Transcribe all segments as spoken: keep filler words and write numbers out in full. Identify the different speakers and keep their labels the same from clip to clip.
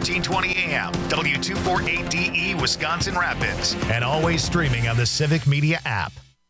Speaker 1: thirteen twenty A M, W two forty-eight D E, Wisconsin Rapids, and always streaming on the Civic Media app.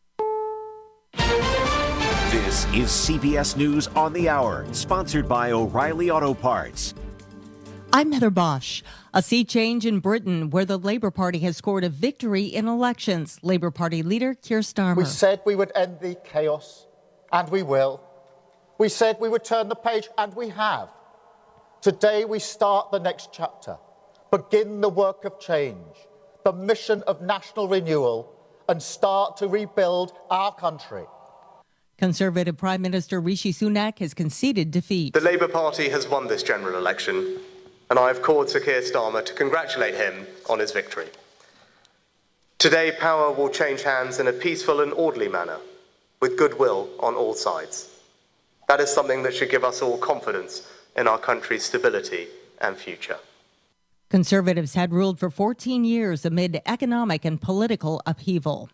Speaker 2: This is C B S News on the Hour, sponsored by O'Reilly Auto Parts.
Speaker 3: I'm Heather Bosch. A sea change in Britain, where the Labour Party has scored a victory in elections. Labour Party leader Keir Starmer.
Speaker 4: We said we would end the chaos, and we will. We said we would turn the page, and we have. Today we start the next chapter, begin the work of change, the mission of national renewal, and start to rebuild our country.
Speaker 3: Conservative Prime Minister Rishi Sunak has conceded defeat.
Speaker 5: The Labour Party has won this general election, and I have called Sir Keir Starmer to congratulate him on his victory. Today, power will change hands in a peaceful and orderly manner, with goodwill on all sides. That is something that should give us all confidence in our country's stability and future.
Speaker 3: Conservatives had ruled for fourteen years amid economic and political upheaval.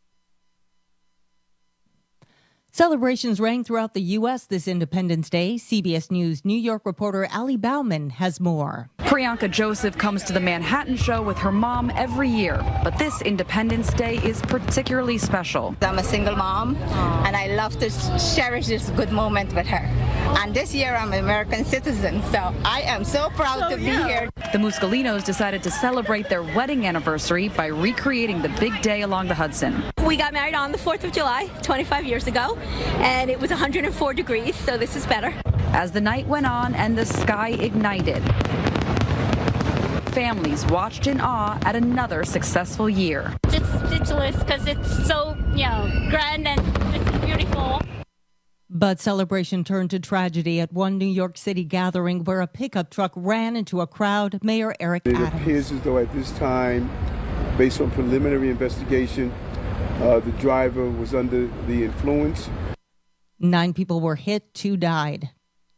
Speaker 3: Celebrations rang throughout the U S this Independence Day. C B S News New York reporter Ali Bauman has more.
Speaker 6: Priyanka Joseph comes to the Manhattan show with her mom every year, but this Independence Day is particularly special.
Speaker 7: I'm a single mom, and I love to cherish this good moment with her. And this year I'm an American citizen, so I am so proud so, to yeah. be here.
Speaker 6: The Muscolinos decided to celebrate their wedding anniversary by recreating the big day along the Hudson.
Speaker 8: We got married on the fourth of July, twenty-five years ago, and it was one hundred four degrees, so this is better.
Speaker 6: As the night went on and the sky ignited, families watched in awe at another successful year.
Speaker 9: Just speechless because it's so, you know, grand and it's beautiful.
Speaker 3: But celebration turned to tragedy at one New York City gathering where a pickup truck ran into a crowd. Mayor Eric
Speaker 10: It
Speaker 3: Adams.
Speaker 10: appears as though at this time, based on preliminary investigation, uh, the driver was under the influence.
Speaker 3: Nine people were hit, two died.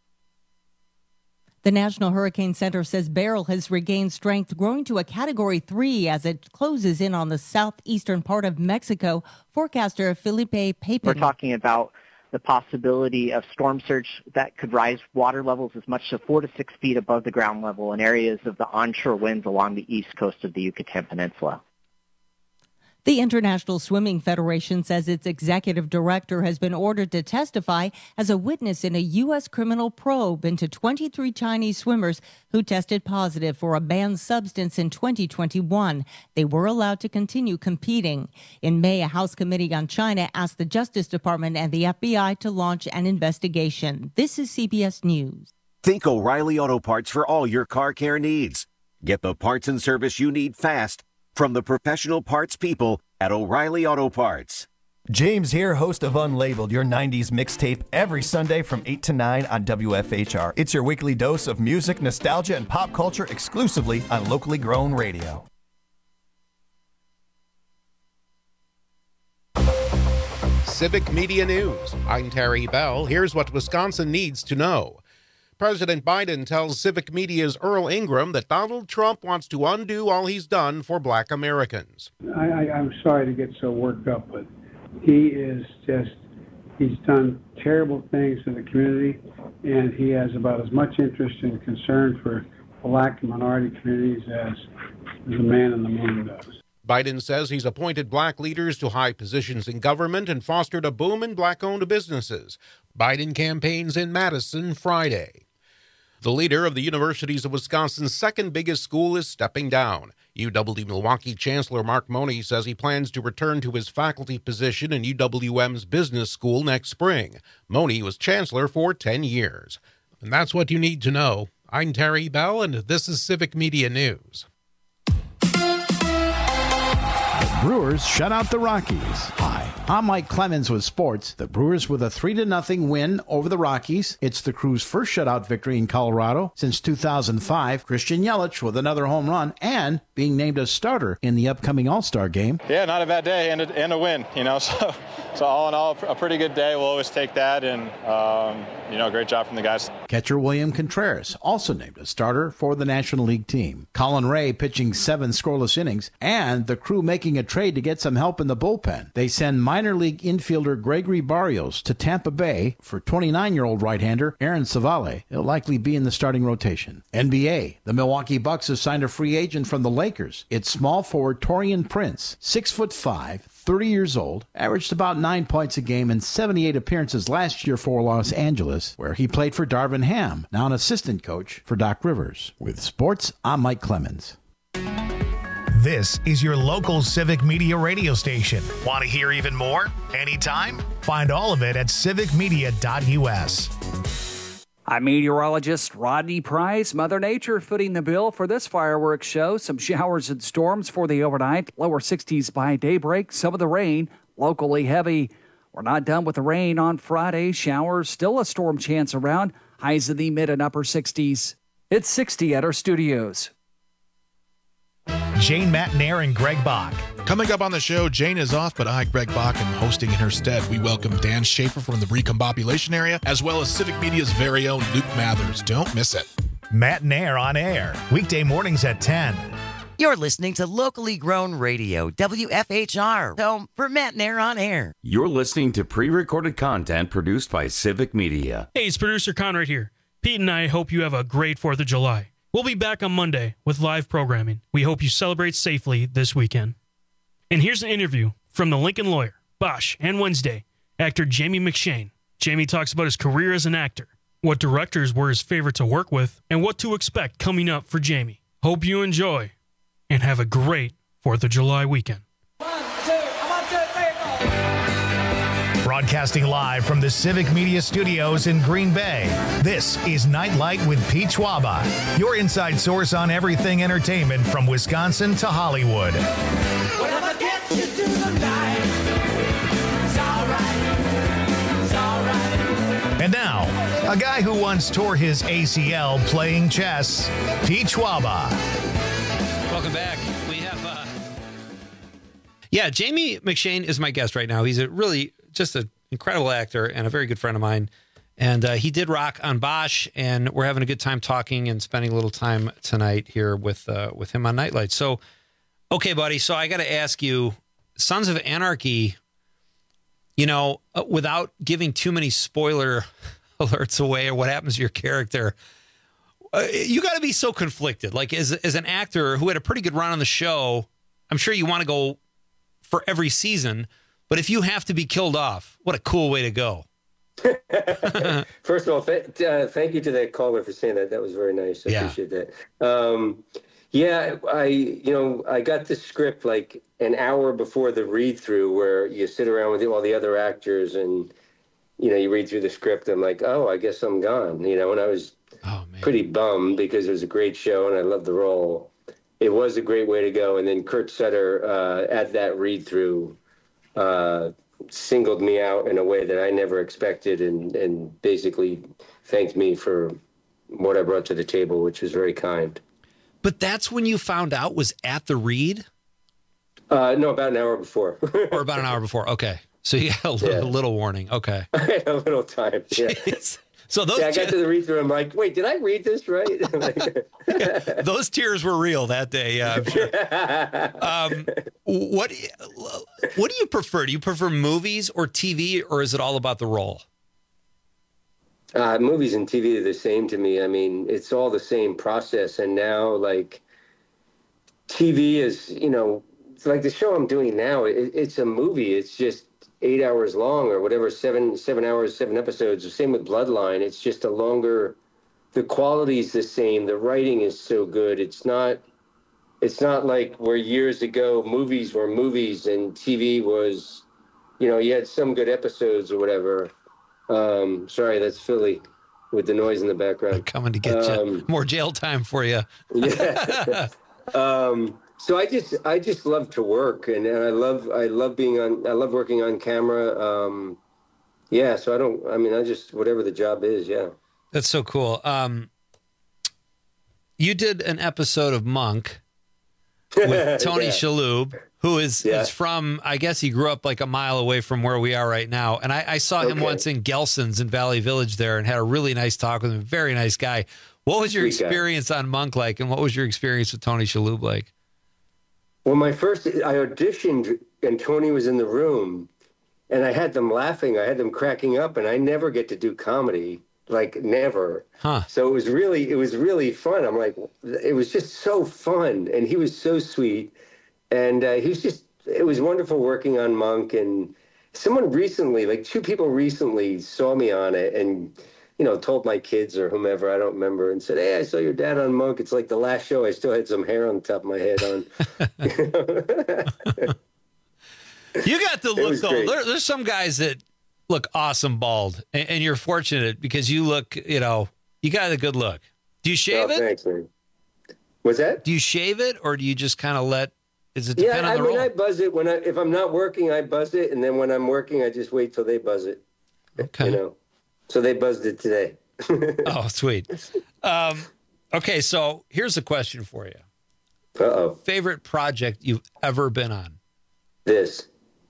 Speaker 3: The National Hurricane Center says Beryl has regained strength, growing to a Category three as it closes in on the southeastern part of Mexico. Forecaster Felipe Papin.
Speaker 11: We're talking about the possibility of storm surge that could rise water levels as much as four to six feet above the ground level in areas of the onshore winds along the east coast of the Yucatan Peninsula.
Speaker 3: The International Swimming Federation says its executive director has been ordered to testify as a witness in a U S criminal probe into twenty-three Chinese swimmers who tested positive for a banned substance in twenty twenty-one. They were allowed to continue competing. In May, a House Committee on China asked the Justice Department and the F B I to launch an investigation. This is C B S News.
Speaker 2: Think O'Reilly Auto Parts for all your car care needs. Get the parts and service you need fast from the professional parts people at O'Reilly Auto Parts.
Speaker 12: James here, host of Unlabeled, your nineties mixtape, every Sunday from eight to nine on W F H R. It's your weekly dose of music, nostalgia, and pop culture exclusively on locally grown radio.
Speaker 13: Civic Media News. I'm Terry Bell. Here's what Wisconsin needs to know. President Biden tells Civic Media's Earl Ingram that Donald Trump wants to undo all he's done for black Americans.
Speaker 14: I, I, I'm sorry to get so worked up, but he is just, he's done terrible things in the community, and he has about as much interest and concern for black and minority communities as, as a man in the moon does.
Speaker 13: Biden says he's appointed black leaders to high positions in government and fostered a boom in black-owned businesses. Biden campaigns in Madison Friday. The leader of the Universities of Wisconsin's second biggest school is stepping down. U W-Milwaukee Chancellor Mark Money says he plans to return to his faculty position in U W M's business school next spring. Money was chancellor for ten years. And that's what you need to know. I'm Terry Bell, and this is Civic Media News.
Speaker 15: Brewers shut out the Rockies. Hi, I'm Mike Clemens with sports. The Brewers with a three to nothing win over the Rockies. It's the Crew's first shutout victory in Colorado since two thousand five. Christian Yelich with another home run and being named a starter in the upcoming All-Star game.
Speaker 16: Yeah, not a bad day and a, and a win, you know. So, so all in all, a pretty good day. We'll always take that, and um, you know, great job from the guys.
Speaker 15: Catcher William Contreras, also named a starter for the National League team. Colin Ray pitching seven scoreless innings, and the Crew making a trade to get some help in the bullpen. They send minor league infielder Gregory Barrios to Tampa Bay for twenty-nine-year-old right-hander Aaron Savale. He'll likely be in the starting rotation. N B A, the Milwaukee Bucks have signed a free agent from the Lakers. It's small forward Taurean Prince, six foot five, thirty years old, averaged about nine points a game in seventy-eight appearances last year for Los Angeles, where he played for Darvin Ham, now an assistant coach for Doc Rivers. With sports, I'm Mike Clemens.
Speaker 1: This is your local Civic Media radio station. Want to hear even more? Anytime? Find all of it at civic media dot u s.
Speaker 17: I'm meteorologist Rodney Price. Mother Nature footing the bill for this fireworks show. Some showers and storms for the overnight. Lower sixties by daybreak. Some of the rain locally heavy. We're not done with the rain on Friday. Showers, still a storm chance around. Highs in the mid and upper sixties. It's sixty at our studios.
Speaker 1: Jane Matnair and Greg Bach.
Speaker 18: Coming up on the show, Jane is off, but I, Greg Bach, am hosting in her stead. We welcome Dan Schaefer from the Recombobulation area, as well as Civic Media's very own Luke Mathers. Don't miss it.
Speaker 1: Matnair on air, weekday mornings at ten.
Speaker 19: You're listening to locally grown radio, W F H R, home for Matnair on air.
Speaker 20: You're listening to pre-recorded content produced by Civic Media.
Speaker 21: Hey, it's producer Conrad here. Pete and I hope you have a great fourth of July. We'll be back on Monday with live programming. We hope you celebrate safely this weekend. And here's an interview from the Lincoln Lawyer, Bosch, and Wednesday, actor Jamie McShane. Jamie talks about his career as an actor, what directors were his favorite to work with, and what to expect coming up for Jamie. Hope you enjoy, and have a great fourth of July weekend.
Speaker 1: Broadcasting live from the Civic Media Studios in Green Bay, this is Nightlight with Pete Schwaba, your inside source on everything entertainment from Wisconsin to Hollywood.
Speaker 22: Whatever gets you through the night, it's all right, it's all right.
Speaker 1: And now, a guy who once tore his A C L playing chess, Pete Schwaba.
Speaker 23: Welcome back. We have, uh... yeah, Jamie McShane is my guest right now. He's a really just an incredible actor and a very good friend of mine. And uh, he did rock on Bosch, and we're having a good time talking and spending a little time tonight here with uh, with him on Nightlight. So, okay, buddy, so I got to ask you, Sons of Anarchy, you know, uh, without giving too many spoiler alerts away or what happens to your character, uh, you got to be so conflicted. Like, as, as an actor who had a pretty good run on the show, I'm sure you want to go for every season, but if you have to be killed off, what a cool way to go.
Speaker 24: First of all, th- uh, thank you to that caller for saying that. That was very nice. I
Speaker 23: yeah.
Speaker 24: appreciate that. Um, yeah, I, you know, I got the script like an hour before the read through where you sit around with all the other actors and, you know, you read through the script. I'm like, oh, I guess I'm gone, you know, and I was
Speaker 23: oh, man.
Speaker 24: pretty bummed because it was a great show and I loved the role. It was a great way to go. And then Kurt Sutter uh, at that read through, uh, singled me out in a way that I never expected and, and basically thanked me for what I brought to the table, which was very kind.
Speaker 23: But that's when you found out was at the read?
Speaker 24: Uh, no, about an hour before.
Speaker 23: Or about an hour before. Okay. So you got a little, yeah. a little warning. Okay.
Speaker 24: I had a little time. Yeah.
Speaker 23: Jeez. So those
Speaker 24: yeah, I
Speaker 23: te-
Speaker 24: got to the read through. I'm like, wait, did I read this right?
Speaker 23: Those tears were real that day. Yeah, I'm sure. Um, what What do you prefer? Do you prefer movies or T V, or is it all about the role?
Speaker 24: Uh, movies and T V are the same to me. I mean, it's all the same process. And now, like, T V is, you know, it's like the show I'm doing now. It, it's a movie. It's just eight hours long or whatever, seven seven hours, seven episodes. The same with Bloodline. It's just a longer, the quality is the same. The writing is so good. It's not, it's not like where years ago movies were movies and T V was, you know, you had some good episodes or whatever. Um, sorry, that's Philly with the noise in the background.
Speaker 23: They're coming to get um, you. More jail time for you.
Speaker 24: Yeah. um, So I just I just love to work and, and I love I love being on I love working on camera. Um, yeah, so I don't I mean I just whatever the job is, yeah.
Speaker 23: That's so cool. Um, you did an episode of Monk with Tony yeah. Shalhoub. who is,
Speaker 24: Yeah.
Speaker 23: is from, I guess he grew up like a mile away from where we are right now. And I, I saw him
Speaker 24: Okay.
Speaker 23: once in Gelson's in Valley Village there and had a really nice talk with him. Very nice guy. What was your
Speaker 24: Sweet guy.
Speaker 23: experience on Monk like, and what was your experience with Tony Shalhoub like?
Speaker 24: Well, my first, I auditioned and Tony was in the room and I had them laughing. I had them cracking up, and I never get to do comedy, like never.
Speaker 23: Huh.
Speaker 24: So it was really, it was really fun. I'm like, it was just so fun. And he was so sweet. And uh, he was just, it was wonderful working on Monk. And someone recently, like two people recently saw me on it and, you know, told my kids or whomever, I don't remember, and said, hey, I saw your dad on Monk. It's like the last show. I still had some hair on the top of my head on.
Speaker 23: You got the
Speaker 24: It
Speaker 23: look,
Speaker 24: was
Speaker 23: though.
Speaker 24: great.
Speaker 23: There, there's some guys that look awesome bald, and, and you're fortunate because you look, you know, you got a good look. Do you shave
Speaker 24: Oh,
Speaker 23: it?
Speaker 24: thanks, man. What's that?
Speaker 23: Do you shave it, or do you just kind of let, is it
Speaker 24: Yeah,
Speaker 23: depend
Speaker 24: I
Speaker 23: on the
Speaker 24: mean,
Speaker 23: role?
Speaker 24: I buzz it when I, if I'm not working, I buzz it. And then when I'm working, I just wait till they buzz it.
Speaker 23: Okay.
Speaker 24: You know, so they buzzed it today.
Speaker 23: Oh, sweet. Um, okay, so here's a question for you.
Speaker 24: Uh-oh.
Speaker 23: Favorite project you've ever been on?
Speaker 24: This.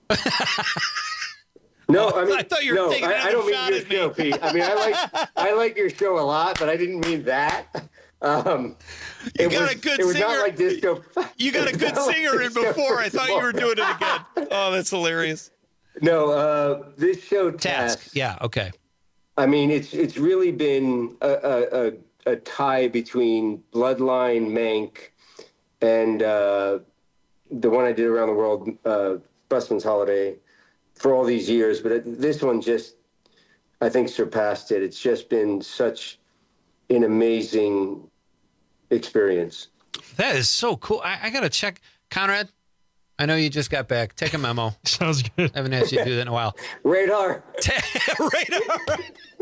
Speaker 24: No, I mean,
Speaker 23: I thought you were
Speaker 24: no,
Speaker 23: taking
Speaker 24: I, I
Speaker 23: another
Speaker 24: don't mean
Speaker 23: shot
Speaker 24: your
Speaker 23: at me.
Speaker 24: show, Pete. I mean, I like, I like your show a lot, but I didn't mean that. Um,
Speaker 23: You
Speaker 24: it
Speaker 23: got
Speaker 24: was,
Speaker 23: a good
Speaker 24: it was
Speaker 23: singer.
Speaker 24: not like disco.
Speaker 23: You got a
Speaker 24: It was
Speaker 23: good
Speaker 24: not like
Speaker 23: singer in
Speaker 24: Disco
Speaker 23: before. I thought you were doing it
Speaker 24: Football.
Speaker 23: again. Oh, that's hilarious.
Speaker 24: No, uh, this show
Speaker 23: Task.
Speaker 24: Task.
Speaker 23: Yeah, okay.
Speaker 24: I mean, it's it's really been a, a, a, a tie between Bloodline, Mank, and uh, the one I did around the world, uh, Busman's Holiday, for all these years. But it, this one just, I think, surpassed it. It's just been such an amazing experience.
Speaker 23: That is so cool. I, I got to check. Conrad, I know you just got back. Take a memo.
Speaker 21: Sounds good.
Speaker 23: I haven't asked you to do that in a while.
Speaker 24: Radar.
Speaker 23: Radar.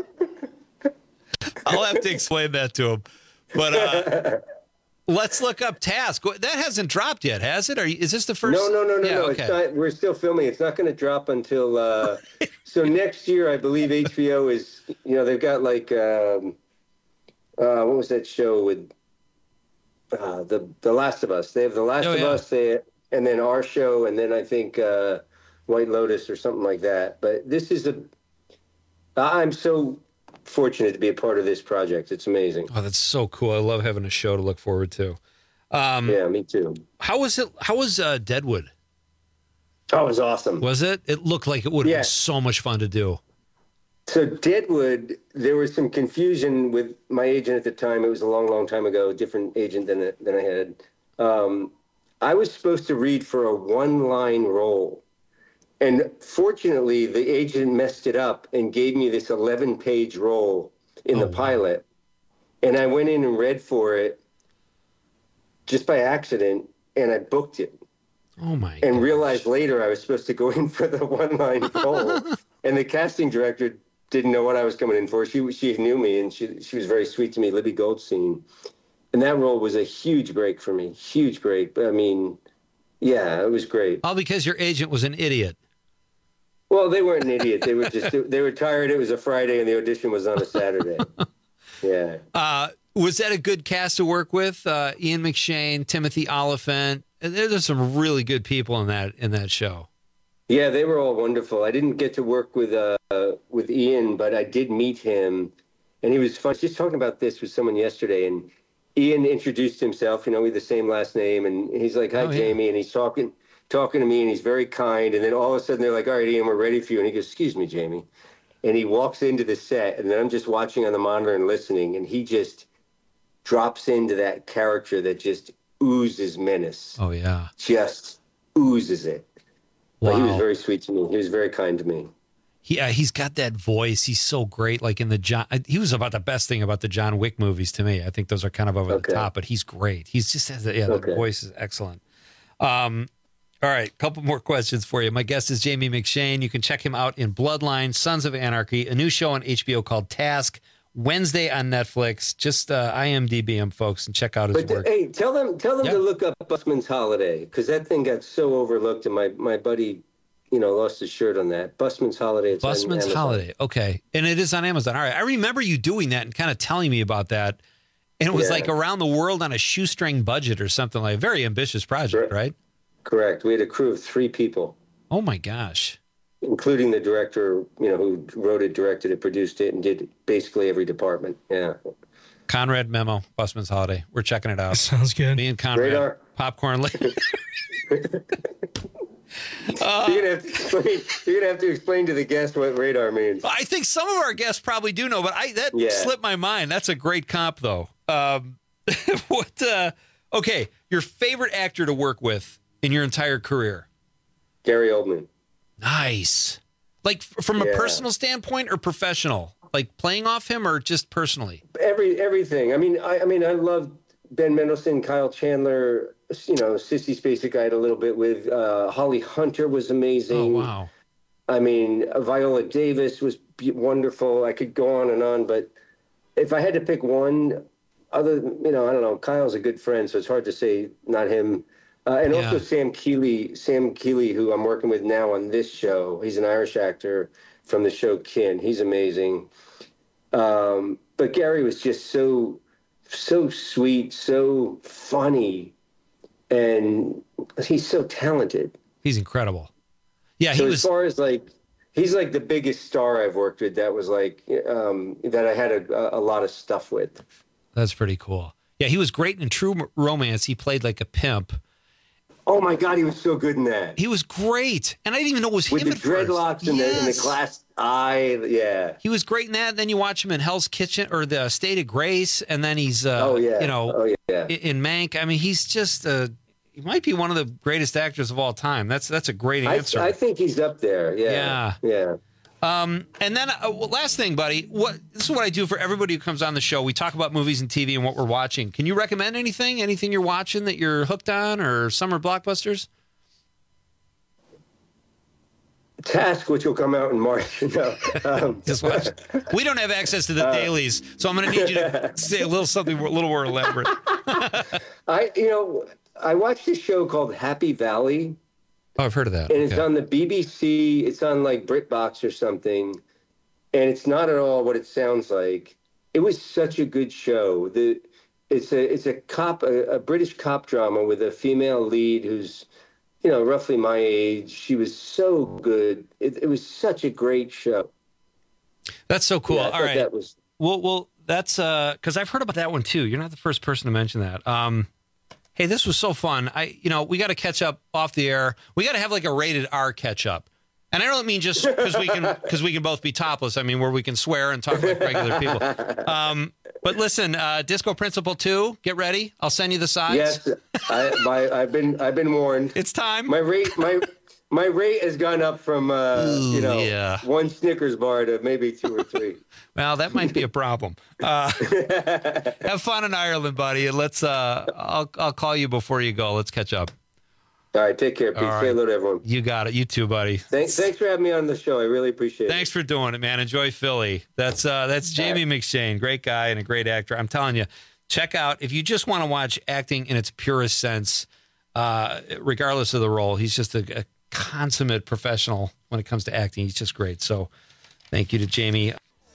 Speaker 23: I'll have to explain that to him. But uh, let's look up Task. That hasn't dropped yet, has it? Are you, is this the first?
Speaker 24: No, no, no, no,
Speaker 23: Yeah,
Speaker 24: no.
Speaker 23: okay.
Speaker 24: It's not, we're still filming. It's not going to drop until. Uh, so next year, I believe H B O is. You know, they've got like. Um, uh, what was that show with? Uh, the The Last of Us. They have The Last
Speaker 23: Oh,
Speaker 24: of
Speaker 23: yeah.
Speaker 24: Us. They and then our show, and then I think uh, White Lotus or something like that. But this is a. I'm so fortunate to be a part of this project. It's amazing.
Speaker 23: Oh, that's so cool. I love having a show to look forward to. Um,
Speaker 24: yeah, me too.
Speaker 23: How was it? How was uh, Deadwood?
Speaker 24: Oh, it was awesome.
Speaker 23: Was it? It looked like it would have
Speaker 24: Yeah.
Speaker 23: been so much fun to do.
Speaker 24: So Deadwood, there was some confusion with my agent at the time. It was a long, long time ago, different agent than than I had. Um, I was supposed to read for a one-line role. And fortunately, the agent messed it up and gave me this eleven-page role in
Speaker 23: Oh,
Speaker 24: the pilot. And I went in and read for it just by accident, and I booked it.
Speaker 23: Oh, my
Speaker 24: And
Speaker 23: gosh.
Speaker 24: realized later I was supposed to go in for the one-line role. And the casting director didn't know what I was coming in for. She she knew me, and she she was very sweet to me, Libby Goldstein. And that role was a huge break for me, huge break. But I mean, yeah, it was great.
Speaker 23: All because your agent was an idiot.
Speaker 24: Well, they weren't an idiot. They were just they were tired. It was a Friday, and the audition was on a Saturday. Yeah.
Speaker 23: Uh, was that a good cast to work with? Uh, Ian McShane, Timothy Oliphant. And there- There's some really good people in that in that show.
Speaker 24: Yeah, they were all wonderful. I didn't get to work with uh, with Ian, but I did meet him, and he was fun. I was just talking about this with someone yesterday, and Ian introduced himself. You know, we have the same last name, and he's like, "Hi,
Speaker 23: Oh, yeah.
Speaker 24: Jamie," and he's talking talking to me, and he's very kind. And then all of a sudden, they're like, "All right, Ian, we're ready for you." And he goes, "Excuse me, Jamie," and he walks into the set, and then I'm just watching on the monitor and listening, and he just drops into that character that just oozes menace.
Speaker 23: Oh yeah,
Speaker 24: Just oozes it. But he was
Speaker 23: Wow.
Speaker 24: very sweet to me. He was very kind to me.
Speaker 23: Yeah, he's got that voice. He's so great. Like in the John, he was about the best thing about the John Wick movies to me. I think those are kind of over
Speaker 24: Okay.
Speaker 23: the top, but he's great. He's just has that, yeah,
Speaker 24: Okay.
Speaker 23: the voice is excellent. Um, all right, couple more questions for you. My guest is Jamie McShane. You can check him out in Bloodline, Sons of Anarchy, a new show on H B O called Task, Wednesday on Netflix. Just uh, I M D B him, folks, and check out his
Speaker 24: But
Speaker 23: work.
Speaker 24: hey, tell them tell them
Speaker 23: Yeah.
Speaker 24: to look up Busman's Holiday, because that thing got so overlooked, and my, my buddy, you know, lost his shirt on that. Busman's Holiday. It's on
Speaker 23: Busman's
Speaker 24: Amazon.
Speaker 23: Holiday. Okay. And it is on Amazon. All right. I remember you doing that and kind of telling me about that. And it was
Speaker 24: Yeah.
Speaker 23: like around the world on a shoestring budget or something like a very ambitious project, right?
Speaker 24: Correct. We had a crew of three people.
Speaker 23: Oh my gosh.
Speaker 24: Including the director, you know, who wrote it, directed it, produced it, and did basically every department. Yeah.
Speaker 23: Conrad Memo, Busman's Holiday. We're checking it out.
Speaker 21: Sounds good.
Speaker 23: Me and Conrad.
Speaker 24: Radar.
Speaker 23: Popcorn.
Speaker 24: Uh, you're, gonna have to explain, you're gonna have to explain to the guest what radar means.
Speaker 23: I think some of our guests probably do know, but I that
Speaker 24: Yeah.
Speaker 23: slipped my mind. That's a great comp, though. Um, what? Uh, okay, your favorite actor to work with in your entire career?
Speaker 24: Gary Oldman.
Speaker 23: Nice. Like f- from a
Speaker 24: Yeah.
Speaker 23: personal standpoint or professional? Like playing off him or just personally?
Speaker 24: Every everything. I mean, I, I mean, I loved Ben Mendelsohn, Kyle Chandler. You know, Sissy Spacek I had a little bit with. Uh, Holly Hunter was amazing.
Speaker 23: Oh, wow.
Speaker 24: I mean, Viola Davis was be- wonderful. I could go on and on, but if I had to pick one, other, you know, I don't know. Kyle's a good friend, so it's hard to say not him. Uh, and also
Speaker 23: Yeah.
Speaker 24: Sam Keeley, Sam Keeley, who I'm working with now on this show. He's an Irish actor from the show Kin. He's amazing. Um, but Gary was just so, so sweet, so funny, and he's so talented.
Speaker 23: He's incredible. Yeah,
Speaker 24: so
Speaker 23: he
Speaker 24: as
Speaker 23: was.
Speaker 24: far as like, he's like the biggest star I've worked with. That was like um, that I had a, a lot of stuff with.
Speaker 23: That's pretty cool. Yeah, he was great in True Romance. He played like a pimp.
Speaker 24: Oh my God, he was so good in that.
Speaker 23: He was great, and I didn't even know it was
Speaker 24: With
Speaker 23: him
Speaker 24: the
Speaker 23: at first.
Speaker 24: dreadlocks and, the, and the
Speaker 23: Yes.
Speaker 24: glass eye. Yeah.
Speaker 23: He was great in that. Then you watch him in Hell's Kitchen or the State of Grace, and then he's, uh,
Speaker 24: Oh, yeah.
Speaker 23: you know,
Speaker 24: Oh, yeah.
Speaker 23: i- in Mank. I mean, he's just uh, he might be one of the greatest actors of all time. That's that's a great
Speaker 24: I,
Speaker 23: answer.
Speaker 24: I think he's up there. Yeah.
Speaker 23: Yeah.
Speaker 24: Yeah.
Speaker 23: Um, and then uh, well, last thing, buddy, what this is what I do for everybody who comes on the show. We talk about movies and T V and what we're watching. Can you recommend anything? Anything you're watching that you're hooked on, or summer blockbusters?
Speaker 24: Task, which will come out in March. No, um,
Speaker 23: Just watch. We don't have access to the
Speaker 24: Uh,
Speaker 23: dailies, so I'm going to need you to say a little something a little more elaborate.
Speaker 24: I, you know, I watched a show called Happy Valley.
Speaker 23: Oh, I've heard of that.
Speaker 24: And it's
Speaker 23: Okay.
Speaker 24: on the B B C. It's on like BritBox or something. And it's not at all what it sounds like. It was such a good show. The it's a it's a cop a, a British cop drama with a female lead who's, you know, roughly my age. She was so good. It, it was such a great show.
Speaker 23: That's so cool.
Speaker 24: Yeah, I
Speaker 23: All
Speaker 24: thought
Speaker 23: right.
Speaker 24: that was-
Speaker 23: Well, well, that's uh, because I've heard about that one too. You're not the first person to mention that. Um, hey, this was so fun. I, you know, we got to catch up off the air. We got to have like a rated R catch up. And I don't mean just because we can because we can both be topless. I mean where we can swear and talk like regular people. Um, but listen, uh, Disco Principle two, get ready. I'll send you the sides.
Speaker 24: Yes, I, my, I've been I've been warned.
Speaker 23: It's time.
Speaker 24: My rate my my rate has gone up from uh,
Speaker 23: Ooh,
Speaker 24: you know
Speaker 23: yeah.
Speaker 24: one Snickers bar to maybe two or three.
Speaker 23: Well, that might be a problem. Uh, have fun in Ireland, buddy. And let's. Uh, I'll I'll call you before you go. Let's catch up.
Speaker 24: All right, take care, Pete.
Speaker 23: All
Speaker 24: Say
Speaker 23: right.
Speaker 24: hello to everyone.
Speaker 23: You got it. You too, buddy.
Speaker 24: Thanks, thanks for having me on the show. I really appreciate it.
Speaker 23: Thanks for doing it, man. Enjoy Philly. That's uh, that's Jamie McShane, great guy and a great actor. I'm telling you, check out if you just want to watch acting in its purest sense, uh, regardless of the role. He's just a, a consummate professional when it comes to acting. He's just great. So, thank you to Jamie.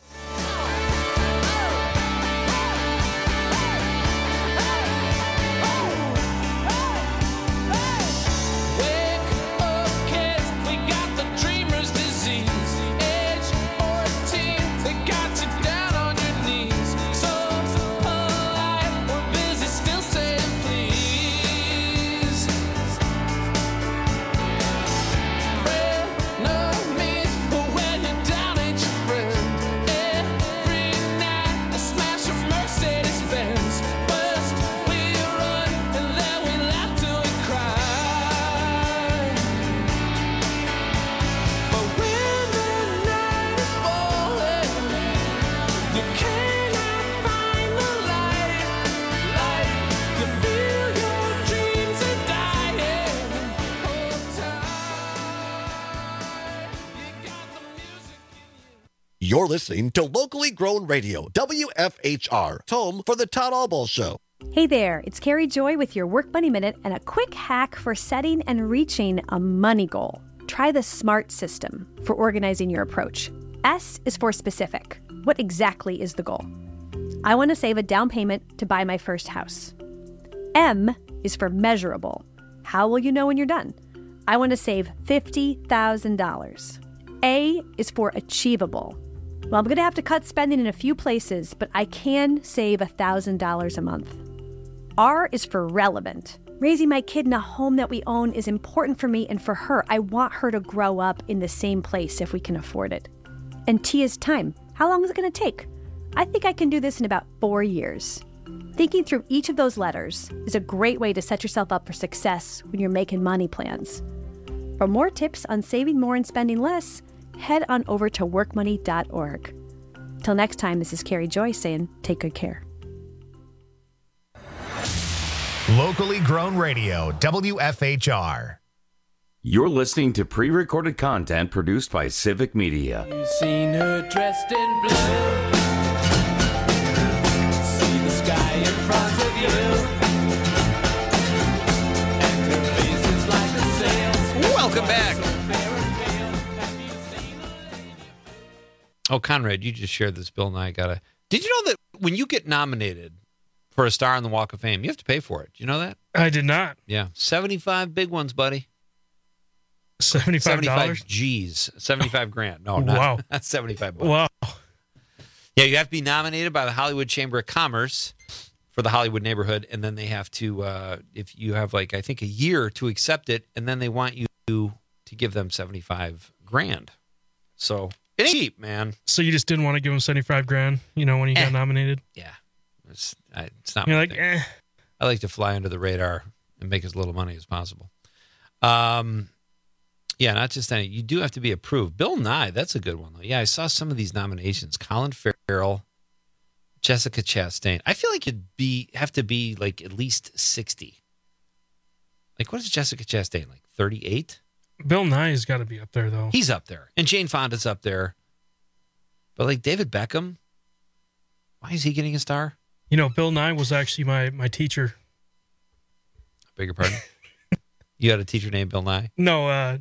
Speaker 4: You're listening to Locally Grown Radio, W F H R, home for the Todd Albaugh Show.
Speaker 5: Hey there, it's Carrie Joy with your Work Money Minute and a quick hack for setting and reaching a money goal. Try the SMART system for organizing your approach. S is for specific. What exactly is the goal? I want to save a down payment to buy my first house. M is for measurable. How will you know when you're done? I want to save fifty thousand dollars. A is for achievable. Well, I'm going to have to cut spending in a few places, but I can save one thousand dollars a month. R is for relevant. Raising my kid in a home that we own is important for me and for her. I want her to grow up in the same place if we can afford it. And T is time. How long is it going to take? I think I can do this in about four years. Thinking through each of those letters is a great way to set yourself up for success when you're making money plans. For more tips on saving more and spending less, head on over to work money dot org. Till next time, this is Carrie Joy saying, take good care.
Speaker 1: Locally grown radio, W F H R.
Speaker 20: You're listening to pre-recorded content produced by Civic Media.
Speaker 22: You seen her dressed in blue. See the sky in front of you. And her face is like a sail.
Speaker 23: Welcome back. Oh, Conrad, you just shared this. Bill Nye got a. Did you know that when you get nominated for a star on the Walk of Fame, you have to pay for it? Do you know that?
Speaker 21: I did not.
Speaker 23: Yeah, seventy-five big ones, buddy.
Speaker 21: Seventy-five dollars.
Speaker 23: G's, seventy-five grand. No, not,
Speaker 21: wow,
Speaker 23: not seventy-five bucks.
Speaker 21: Wow.
Speaker 23: Yeah, you have to be nominated by the Hollywood Chamber of Commerce for the Hollywood neighborhood, and then they have to, uh, if you have like I think a year to accept it, and then they want you to give them seventy-five grand. So. It ain't cheap, man.
Speaker 21: So you just didn't want to give him seventy-five grand, you know, when he
Speaker 23: eh.
Speaker 21: got nominated?
Speaker 23: Yeah. It's, I, it's not
Speaker 21: You're
Speaker 23: my
Speaker 21: like,
Speaker 23: thing.
Speaker 21: eh.
Speaker 23: I like to fly under the radar and make as little money as possible. Um, yeah, not just any. You do have to be approved. Bill Nye, that's a good one, though. Yeah, I saw some of these nominations. Colin Farrell, Jessica Chastain. I feel like you'd be have to be like at least sixty. Like, what is Jessica Chastain, like thirty-eight?
Speaker 21: Bill Nye has got to be up there, though.
Speaker 23: He's up there. And Jane Fonda's up there. But like David Beckham, why is he getting a star?
Speaker 21: You know, Bill Nye was actually my, my teacher.
Speaker 23: I beg your pardon? You had a teacher named Bill Nye?
Speaker 21: No, uh,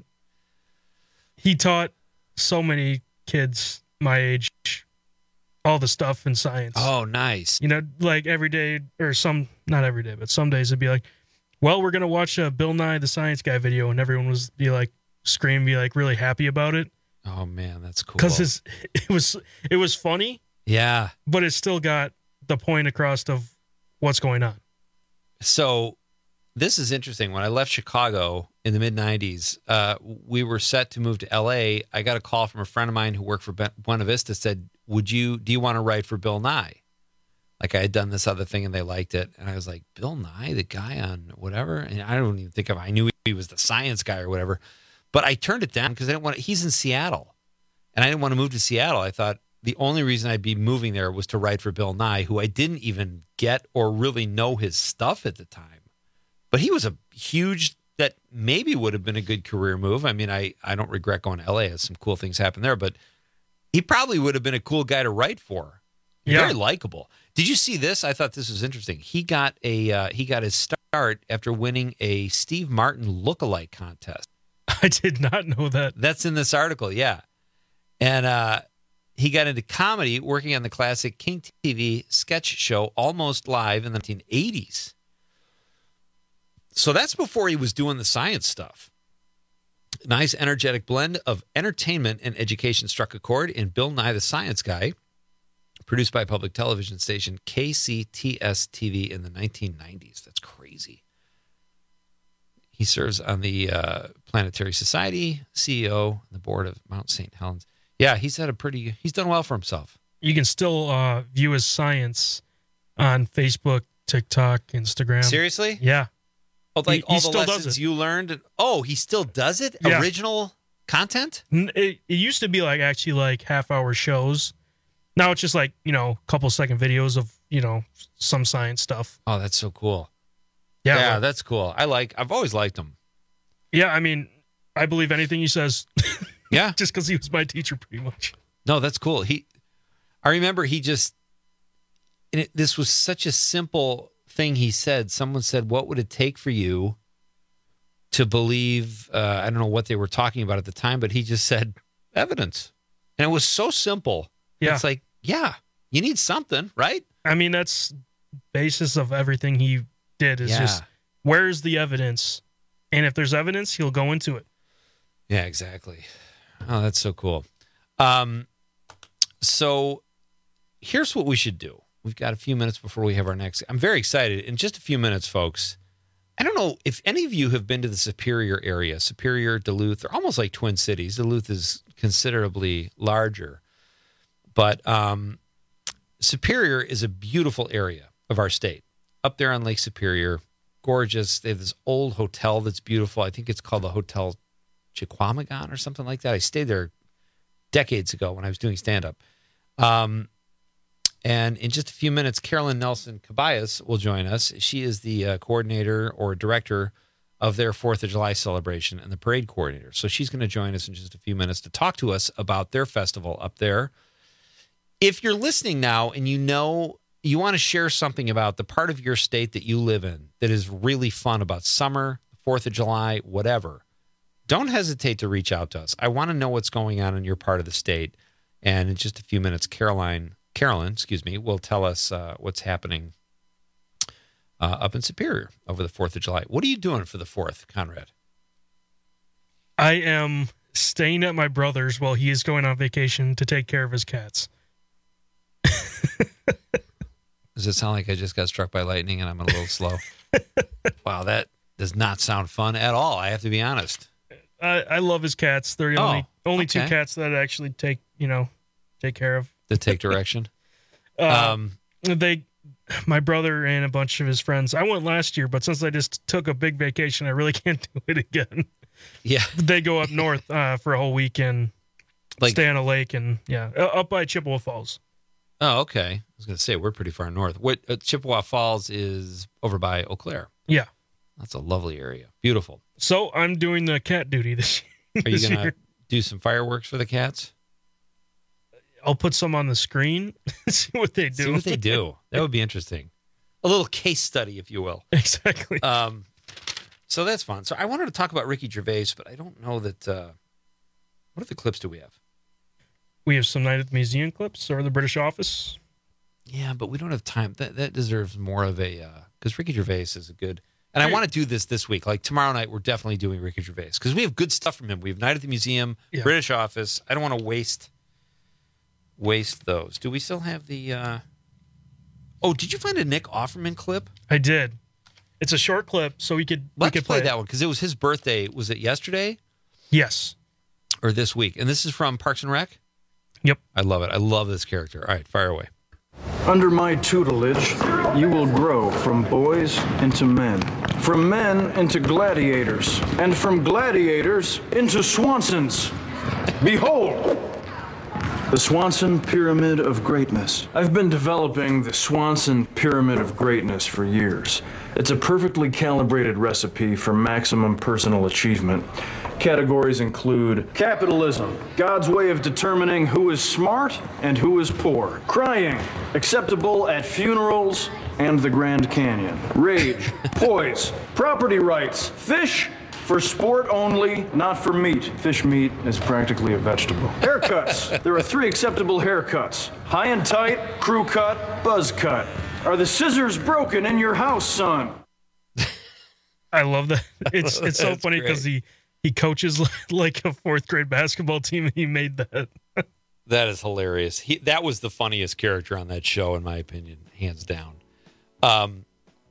Speaker 21: he taught so many kids my age all the stuff in science.
Speaker 23: Oh, nice.
Speaker 21: You know, like every day, or some, not every day, but some days it'd be like, well, we're going to watch a Bill Nye the Science Guy video, and everyone was be like, scream, be like really happy about it.
Speaker 23: Oh man, that's cool.
Speaker 21: Because it was, it was funny.
Speaker 23: Yeah.
Speaker 21: But it still got the point across of what's going on.
Speaker 23: So this is interesting. When I left Chicago in the mid nineties, uh, we were set to move to L A. I got a call from a friend of mine who worked for Buena Vista, said, would you, do you want to write for Bill Nye? Like I had done this other thing and they liked it. And I was like, Bill Nye, the guy on whatever? And I don't even think of, I knew he was the science guy or whatever, but I turned it down because I didn't want to, he's in Seattle and I didn't want to move to Seattle. I thought the only reason I'd be moving there was to write for Bill Nye, who I didn't even get or really know his stuff at the time, but he was a huge, that maybe would have been a good career move. I mean, I, I don't regret going to L A, as some cool things happen there, but he probably would have been a cool guy to write for. Yeah. Very likable. Did you see this? I thought this was interesting. He got a uh, he got his start after winning a Steve Martin lookalike contest.
Speaker 21: I did not know that.
Speaker 23: That's in this article, yeah. And uh, he got into comedy working on the classic King T V sketch show Almost Live in the nineteen eighties. So that's before he was doing the science stuff. Nice energetic blend of entertainment and education struck a chord in Bill Nye the Science Guy, produced by public television station K C T S T V in the nineteen nineties. That's crazy. He serves on the uh, Planetary Society, C E O, the board of Mount Saint Helens. Yeah, he's had a pretty, he's done well for himself.
Speaker 21: You can still uh, view his science on Facebook, TikTok, Instagram.
Speaker 23: Seriously?
Speaker 21: Yeah.
Speaker 23: Oh, like
Speaker 21: he,
Speaker 23: all
Speaker 21: he
Speaker 23: the lessons you learned? Oh, he still does it?
Speaker 21: Yeah.
Speaker 23: Original content?
Speaker 21: It, it used to be like actually like half hour shows. Now it's just like, you know, a couple second videos of, you know, some science stuff.
Speaker 23: Oh, that's so cool.
Speaker 21: Yeah.
Speaker 23: Yeah,
Speaker 21: well,
Speaker 23: that's cool. I like, I've always liked him.
Speaker 21: Yeah, I mean, I believe anything he says.
Speaker 23: Yeah.
Speaker 21: Just because he was my teacher pretty much.
Speaker 23: No, that's cool. He, I remember he just, and it, this was such a simple thing he said. Someone said, what would it take for you to believe, uh, I don't know what they were talking about at the time, but he just said evidence. And it was so simple.
Speaker 21: Yeah.
Speaker 23: It's like, yeah, you need something, right?
Speaker 21: I mean, that's basis of everything he did is
Speaker 23: Yeah.
Speaker 21: just, where's the evidence? And if there's evidence, he'll go into it.
Speaker 23: Yeah, exactly. Oh, that's so cool. Um, so here's what we should do. We've got a few minutes before we have our next. I'm very excited. In just a few minutes, folks. I don't know if any of you have been to the Superior area. Superior, Duluth, they're almost like twin cities. Duluth is considerably larger. But um, Superior is a beautiful area of our state. Up there on Lake Superior, gorgeous. They have this old hotel that's beautiful. I think it's called the Hotel Chequamegon or something like that. I stayed there decades ago when I was doing stand-up. Um, and in just a few minutes, Carolyn Nelson Cabayas will join us. She is the uh, coordinator or director of their fourth of July celebration and the parade coordinator. So she's going to join us in just a few minutes to talk to us about their festival up there. If you're listening now and you know you want to share something about the part of your state that you live in that is really fun about summer, fourth of July, whatever, don't hesitate to reach out to us. I want to know what's going on in your part of the state. And in just a few minutes, Caroline, Carolyn, excuse me, will tell us uh, what's happening uh, up in Superior over the fourth of July. What are you doing for the fourth, Conrad?
Speaker 21: I am staying at my brother's while he is going on vacation to take care of his cats.
Speaker 23: Does it sound like I just got struck by lightning and I'm a little slow? Wow, that does not sound fun at all. I have to be honest.
Speaker 21: I, I love his cats. They're the
Speaker 23: Oh,
Speaker 21: only only two
Speaker 23: okay.
Speaker 21: cats that I actually take, you know, take care of.
Speaker 23: To take direction?
Speaker 21: Uh,
Speaker 23: um,
Speaker 21: they, my brother and a bunch of his friends. I went last year, but since I just took a big vacation, I really can't do it again.
Speaker 23: Yeah,
Speaker 21: they go up north uh, for a whole weekend,
Speaker 23: Like-
Speaker 21: stay on a lake, and yeah, uh, up by Chippewa Falls.
Speaker 23: Oh, okay. I was going to say, we're pretty far north. What uh, Chippewa Falls is over by Eau Claire.
Speaker 21: Yeah.
Speaker 23: That's a lovely area. Beautiful.
Speaker 21: So I'm doing the cat duty this,
Speaker 23: Are you
Speaker 21: this
Speaker 23: going to
Speaker 21: year.
Speaker 23: do some fireworks for the cats?
Speaker 21: I'll put some on the screen, see what they do.
Speaker 23: See what they do. That would be interesting. A little case study, if you will.
Speaker 21: Exactly.
Speaker 23: Um, so that's fun. So I wanted to talk about Ricky Gervais, but I don't know that. Uh, what other clips do we have?
Speaker 21: We have some Night at the Museum clips or the British Office.
Speaker 23: Yeah, but we don't have time. That that deserves more of a because Ricky Gervais is a good. And I want to do this this week. Like tomorrow night, we're definitely doing Ricky Gervais because we have good stuff from him. We have Night at the Museum,
Speaker 21: Yeah.
Speaker 23: British Office. I don't want to waste waste those. Do we still have the? Uh... Oh, did you find a Nick Offerman clip?
Speaker 21: I did. It's a short clip, so we could
Speaker 23: Let's
Speaker 21: we could
Speaker 23: play,
Speaker 21: play,
Speaker 23: that
Speaker 21: it.
Speaker 23: one because it was his birthday. Was it yesterday
Speaker 21: Yes.
Speaker 23: or this week? And this is from Parks and Rec.
Speaker 21: Yep.
Speaker 23: I love it. I love this character. All right, fire away.
Speaker 6: Under my tutelage, you will grow from boys into men, from men into gladiators, and from gladiators into Swansons. Behold, the Swanson Pyramid of Greatness. I've been developing the Swanson Pyramid of Greatness for years. It's a perfectly calibrated recipe for maximum personal achievement. Categories include capitalism, God's way of determining who is smart and who is poor. Crying, acceptable at funerals and the Grand Canyon. Rage, poise, property rights, fish, for sport only, not for meat. Fish meat is practically a vegetable. Haircuts. There are three acceptable haircuts. High and tight, crew cut, buzz cut. Are the scissors broken in your house, son?
Speaker 21: I love that. It's it's so
Speaker 23: That's
Speaker 21: funny because he, he coaches like a fourth grade basketball team, and he made that.
Speaker 23: That is hilarious. He that was the funniest character on that show, in my opinion, hands down. Um.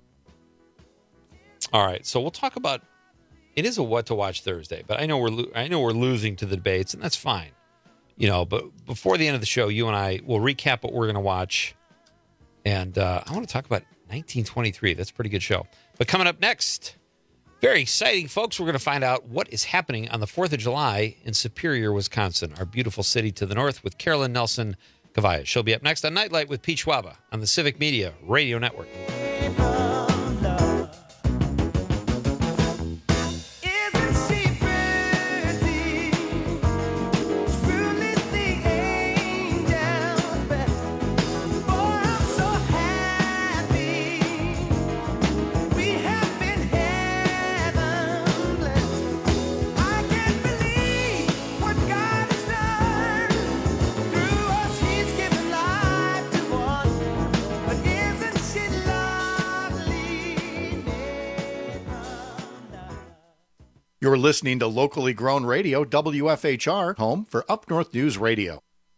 Speaker 23: All right, so we'll talk about. It is a what to watch Thursday, but I know we're lo- I know we're losing to the debates, and that's fine. You know, but before the end of the show, you and I will recap what we're going to watch, and uh, I want to talk about nineteen twenty-three. That's a pretty good show. But coming up next, very exciting, folks. We're going to find out what is happening on the fourth of July in Superior, Wisconsin, our beautiful city to the north, with Carolyn Nelson Cabayas. She'll be up next on Nightlight with Pete Schwaba on the Civic Media Radio Network.
Speaker 4: You're listening to locally grown radio, W F H R, home for Up North News Radio.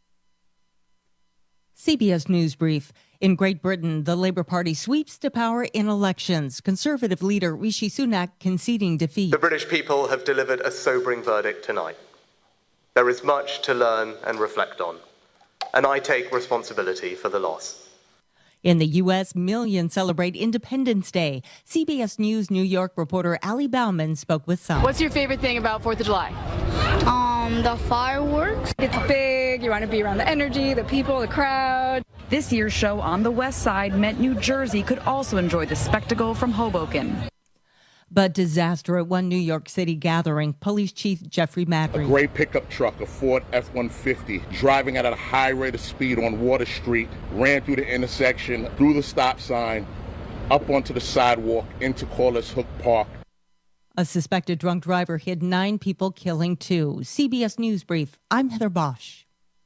Speaker 3: C B S News Brief. In Great Britain, the Labour Party sweeps to power in elections. Conservative leader Rishi Sunak conceding defeat.
Speaker 7: The British people have delivered a sobering verdict tonight. There is much to learn and reflect on, and I take responsibility for the loss.
Speaker 3: In the U S, millions celebrate Independence Day. C B S News New York reporter Ali Bauman spoke with some.
Speaker 8: What's your favorite thing about fourth of July?
Speaker 9: Um, the fireworks.
Speaker 8: It's big. You want to be around the energy, the people, the crowd.
Speaker 16: This year's show on the West Side meant New Jersey could also enjoy the spectacle from Hoboken.
Speaker 3: But disaster at one New York City gathering. Police Chief Jeffrey Madry.
Speaker 25: A gray pickup truck, a Ford F one fifty, driving at a high rate of speed on Water Street, ran through the intersection, through the stop sign, up onto the sidewalk, into Corliss Hook Park.
Speaker 3: A suspected drunk driver hit nine people, killing two. C B S News Brief. I'm Heather Bosch.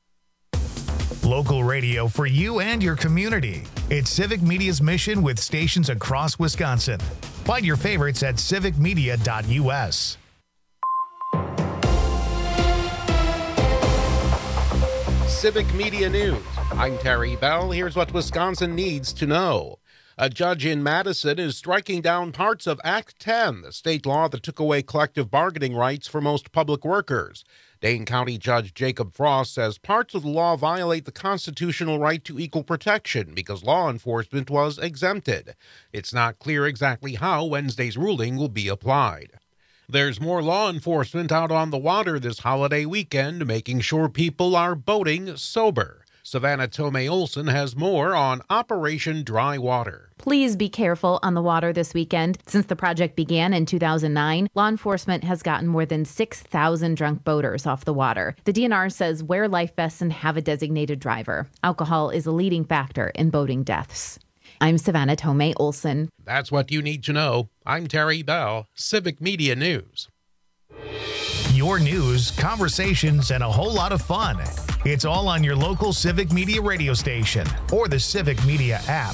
Speaker 1: Local radio for you and your community. It's Civic Media's mission with stations across Wisconsin. Find your favorites at civic media dot U S.
Speaker 13: Civic Media News. I'm Terry Bell. Here's what Wisconsin needs to know. A judge in Madison is striking down parts of Act ten, the state law that took away collective bargaining rights for most public workers. Dane County Judge Jacob Frost says parts of the law violate the constitutional right to equal protection because law enforcement was exempted. It's not clear exactly how Wednesday's ruling will be applied. There's more law enforcement out on the water this holiday weekend, making sure people are boating sober. Savannah Tomei Olson has more on Operation Dry Water.
Speaker 26: Please be careful on the water this weekend. Since the project began in two thousand nine, law enforcement has gotten more than six thousand drunk boaters off the water. The D N R says wear life vests and have a designated driver. Alcohol is a leading factor in boating deaths. I'm Savannah Tomei Olson.
Speaker 13: That's what you need to know. I'm Terry Bell, Civic Media News.
Speaker 1: Your news, conversations, and a whole lot of fun. It's all on your local Civic Media radio station or the Civic Media app.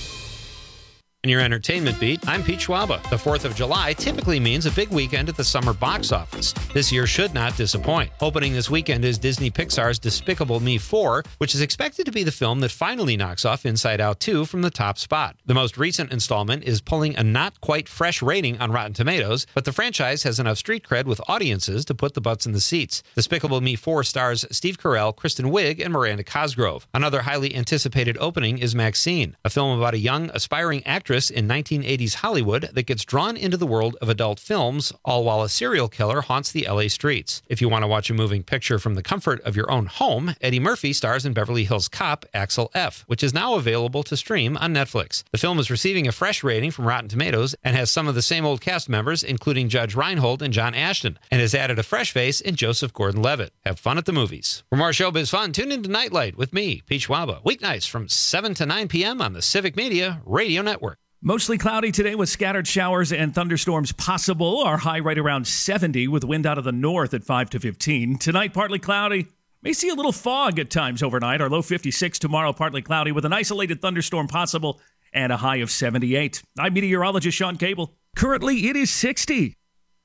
Speaker 23: In your entertainment beat, I'm Pete Schwaba. The fourth of July typically means a big weekend at the summer box office. This year should not disappoint. Opening this weekend is Disney Pixar's Despicable Me four, which is expected to be the film that finally knocks off Inside Out two from the top spot. The most recent installment is pulling a not quite fresh rating on Rotten Tomatoes, but the franchise has enough street cred with audiences to put the butts in the seats. Despicable Me four stars Steve Carell, Kristen Wiig, and Miranda Cosgrove. Another highly anticipated opening is Maxine, a film about a young, aspiring actress in nineteen eighties Hollywood that gets drawn into the world of adult films, all while a serial killer haunts the L A streets. If you want to watch a moving picture from the comfort of your own home, Eddie Murphy stars in Beverly Hills Cop, Axel F., which is now available to stream on Netflix. The film is receiving a fresh rating from Rotten Tomatoes and has some of the same old cast members, including Judge Reinhold and John Ashton, and has added a fresh face in Joseph Gordon-Levitt. Have fun at the movies. For more showbiz fun, tune into Nightlight with me, Pete Schwaba, weeknights from seven to nine p.m. on the Civic Media Radio Network.
Speaker 27: Mostly cloudy today with scattered showers and thunderstorms possible. Our high right around seventy with wind out of the north at five to fifteen. Tonight, partly cloudy. May see a little fog at times overnight. Our low fifty-six tomorrow, partly cloudy with an isolated thunderstorm possible and a high of seventy-eight. I'm meteorologist Sean Cable. Currently, it is sixty.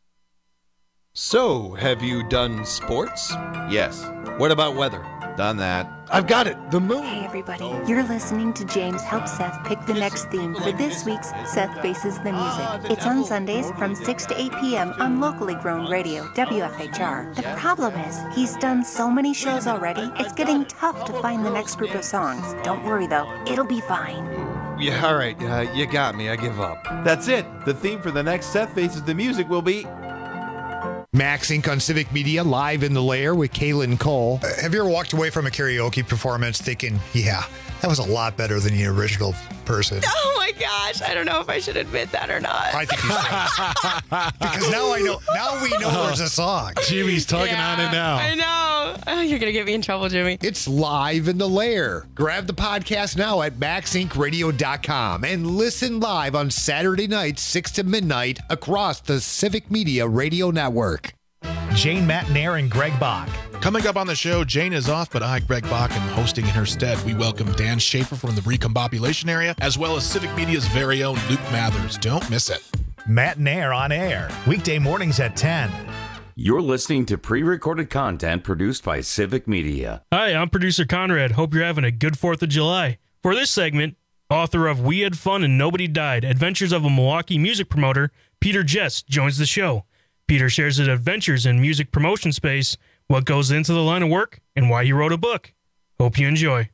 Speaker 28: So, have you done sports?
Speaker 29: Yes.
Speaker 28: What about weather?
Speaker 29: Done that.
Speaker 28: I've got it. The moon.
Speaker 30: Hey, everybody. You're listening to James help Seth pick the next theme for this week's Seth Faces the Music. It's on Sundays from six to eight p.m. on locally grown radio, W F H R. The problem is, he's done so many shows already, it's getting tough to find the next group of songs. Don't worry, though. It'll be fine.
Speaker 28: Yeah, all right. Uh, you got me. I give up.
Speaker 29: That's it. The theme for the next Seth Faces the Music will be
Speaker 31: Max Incorporated on Civic Media, live in the lair with Kaylin Cole.
Speaker 32: Uh, have you ever walked away from a karaoke performance thinking, yeah, that was a lot better than the original person?
Speaker 33: Oh my gosh, I don't know if I should admit that or not.
Speaker 32: I think you should. Because now I know, now we know there's a song.
Speaker 28: Jimmy's tugging
Speaker 33: yeah,
Speaker 28: on it now.
Speaker 33: I know. Oh, you're going to get me in trouble, Jimmy.
Speaker 31: It's live in the lair. Grab the podcast now at max inc radio dot com and listen live on Saturday nights, six to midnight across the Civic Media Radio Network.
Speaker 1: Jane Matnair and Greg Bach.
Speaker 18: Coming up on the show, Jane is off, but I, Greg Bach, am hosting in her stead. We welcome Dan Schaefer from the recombobulation area, as well as Civic Media's very own Luke Mathers. Don't miss it.
Speaker 1: Matt and Air on Air, weekday mornings at ten.
Speaker 2: You're listening to pre-recorded content produced by Civic Media.
Speaker 21: Hi, I'm producer Conrad. Hope you're having a good fourth of July. For this segment, author of We Had Fun and Nobody Died, Adventures of a Milwaukee Music Promoter, Peter Jess, joins the show. Peter shares his adventures in music promotion space, what goes into the line of work, and why he wrote a book. Hope you enjoy.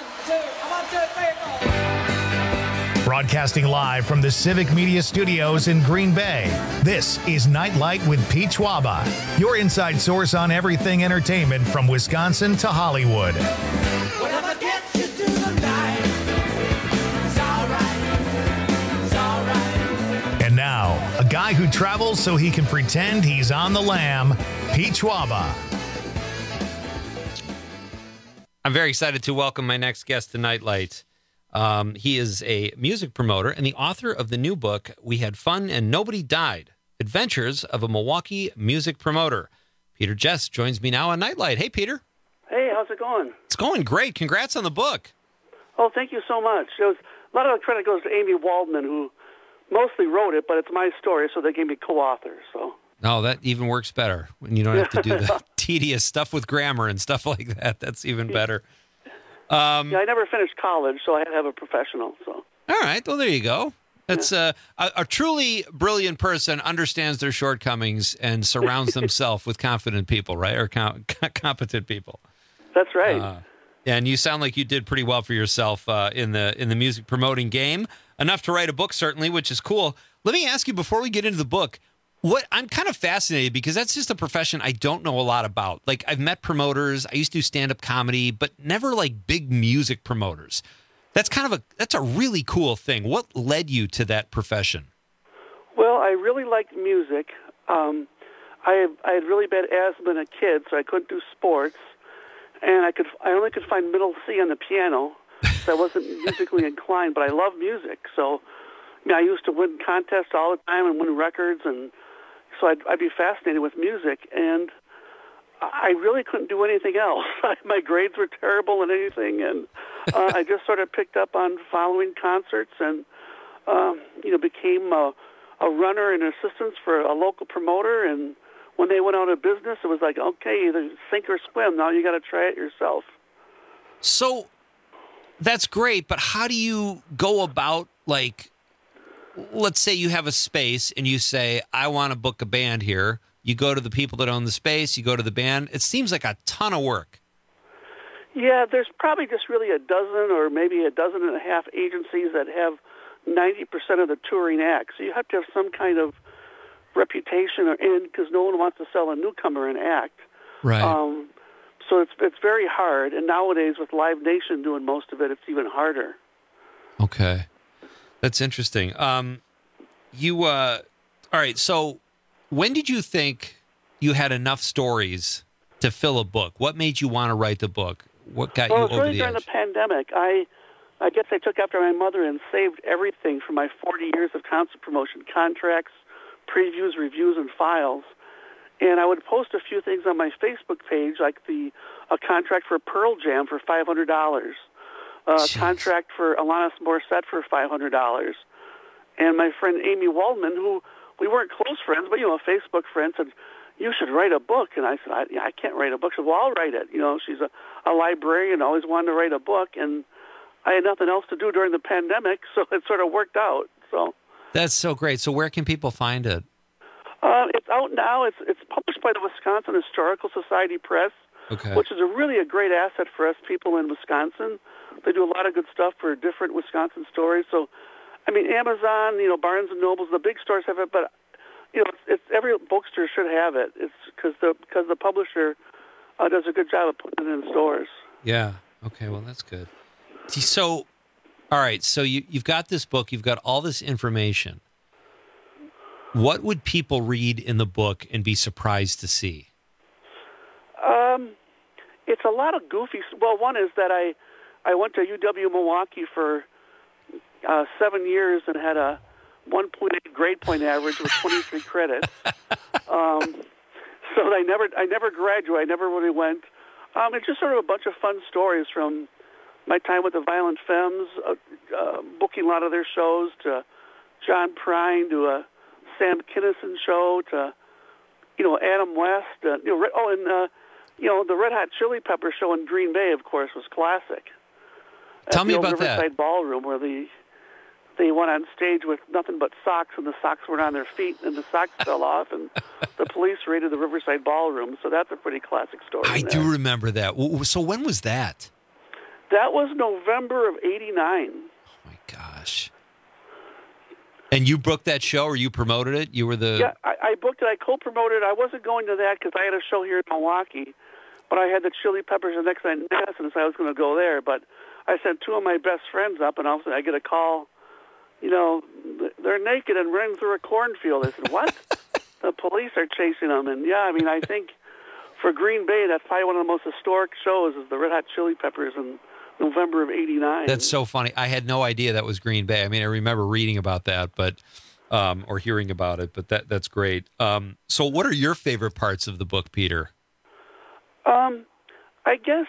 Speaker 1: Broadcasting live from the Civic Media Studios in Green Bay, this is Nightlight with Pete Schwaba, your inside source on everything entertainment from Wisconsin to Hollywood.
Speaker 5: Whatever gets you through the night, it's all right, it's all right.
Speaker 1: And now, a guy who travels so he can pretend he's on the lam, Pete Schwaba.
Speaker 23: I'm very excited to welcome my next guest to Nightlight. Um, he is a music promoter and the author of the new book, We Had Fun and Nobody Died, Adventures of a Milwaukee Music Promoter. Peter Jess joins me now on Nightlight. Hey, Peter.
Speaker 6: Hey, how's it going?
Speaker 23: It's going great. Congrats on the book.
Speaker 6: Oh, thank you so much. It was, a lot of the credit goes to Amy Waldman, who mostly wrote it, but it's my story, so they gave me co-author. So.
Speaker 23: Oh, that even works better when you don't have to do the tedious stuff with grammar and stuff like that. That's even better. Um,
Speaker 6: yeah, I never finished college, so I had to have a professional. So.
Speaker 23: All right. Well, there you go. That's yeah. uh, a, a truly brilliant person understands their shortcomings and surrounds themselves with confident people, right? Or com- competent people.
Speaker 6: That's right.
Speaker 23: Uh, and you sound like you did pretty well for yourself uh, in the in the music promoting game. Enough to write a book, certainly, which is cool. Let me ask you before we get into the book. What I'm kind of fascinated because that's just a profession I don't know a lot about. Like I've met promoters, I used to do stand-up comedy, but never like big music promoters. That's kind of a that's a really cool thing. What led you to that profession?
Speaker 6: Well, I really liked music. Um, I I had really bad asthma as a kid, so I couldn't do sports, and I could I only could find middle C on the piano, so I wasn't musically inclined. But I love music, so you know, I used to win contests all the time and win records and. So I'd, I'd be fascinated with music, and I really couldn't do anything else. My grades were terrible in anything, and uh, I just sort of picked up on following concerts and, um, you know, became a, a runner and assistant for a local promoter. And when they went out of business, it was like, okay, either sink or swim. Now you got to try it yourself.
Speaker 23: So that's great, but how do you go about, like, let's say you have a space and you say, I want to book a band here. You go to the people that own the space, you go to the band. It seems like a ton of work.
Speaker 6: Yeah, there's probably just really a dozen or maybe a dozen and a half agencies that have ninety percent of the touring acts. So you have to have some kind of reputation or in because no one wants to sell a newcomer an act.
Speaker 23: Right.
Speaker 6: Um, so it's it's very hard. And nowadays with Live Nation doing most of it, it's even harder.
Speaker 23: Okay. That's interesting. Um, you, uh, all right. So, when did you think you had enough stories to fill a book? What made you want to write the book? What got
Speaker 6: well,
Speaker 23: you
Speaker 6: over
Speaker 23: over
Speaker 6: really
Speaker 23: the
Speaker 6: during
Speaker 23: edge?
Speaker 6: the pandemic. I, I guess I took after my mother and saved everything from my forty years of concert promotion: contracts, previews, reviews, and files. And I would post a few things on my Facebook page, like the a contract for Pearl Jam for five hundred dollars. A contract for Alanis Morissette for five hundred dollars. And my friend Amy Waldman, who we weren't close friends, but, you know, a Facebook friend, said, you should write a book. And I said, I, yeah, I can't write a book. She said, well, I'll write it. You know, she's a, a librarian, always wanted to write a book. And I had nothing else to do during the pandemic, so it sort of worked out. So
Speaker 23: That's so great. So where can people find it?
Speaker 6: Uh, it's out now. It's it's published by the Wisconsin Historical Society Press,
Speaker 23: okay.
Speaker 6: which is a really a great asset for us people in Wisconsin. They do a lot of good stuff for different Wisconsin stories. So, I mean, Amazon, you know, Barnes and Nobles, the big stores have it, but you know, it's, it's every bookstore should have it. It's because the because the publisher uh, does a good job of putting it in stores.
Speaker 23: Yeah. Okay. Well, that's good. So, all right. So you you've got this book. You've got all this information. What would people read in the book and be surprised to see?
Speaker 6: Um, it's a lot of goofy. Well, one is that I. I went to U W Milwaukee for uh, seven years and had a one point eight grade point average with twenty-three credits. Um, so I never, I never graduated. I never really went. Um, it's just sort of a bunch of fun stories from my time with the Violent Femmes, uh, uh, booking a lot of their shows, to John Prine, to a Sam Kinison show to, you know, Adam West. Uh, you know, Red- oh, and uh, you know, the Red Hot Chili Peppers show in Green Bay, of course, was classic.
Speaker 23: Tell
Speaker 6: At
Speaker 23: me
Speaker 6: the old
Speaker 23: about that.
Speaker 6: Riverside Ballroom, where the they went on stage with nothing but socks, and the socks weren't on their feet, and the socks fell off, and the police raided the Riverside Ballroom. So that's a pretty classic story.
Speaker 23: I
Speaker 6: there.
Speaker 23: do remember that. W- So when was that?
Speaker 6: That was November of eighty-nine.
Speaker 23: Gosh. And you booked that show, or you promoted it? You were the...
Speaker 6: Yeah, I, I booked it. I co-promoted. I wasn't going to that because I had a show here in Milwaukee, but I had the Chili Peppers the next night in Madison, so I was going to go there. But I sent two of my best friends up, and all of a sudden I get a call, you know, they're naked and running through a cornfield. I said, what? The police are chasing them. And, yeah, I mean, I think for Green Bay, that's probably one of the most historic shows is the Red Hot Chili Peppers in November of eighty-nine.
Speaker 23: That's so funny. I had no idea that was Green Bay. I mean, I remember reading about that, but um, or hearing about it, but that that's great. Um, so what are your favorite parts of the book, Peter?
Speaker 6: Um, I guess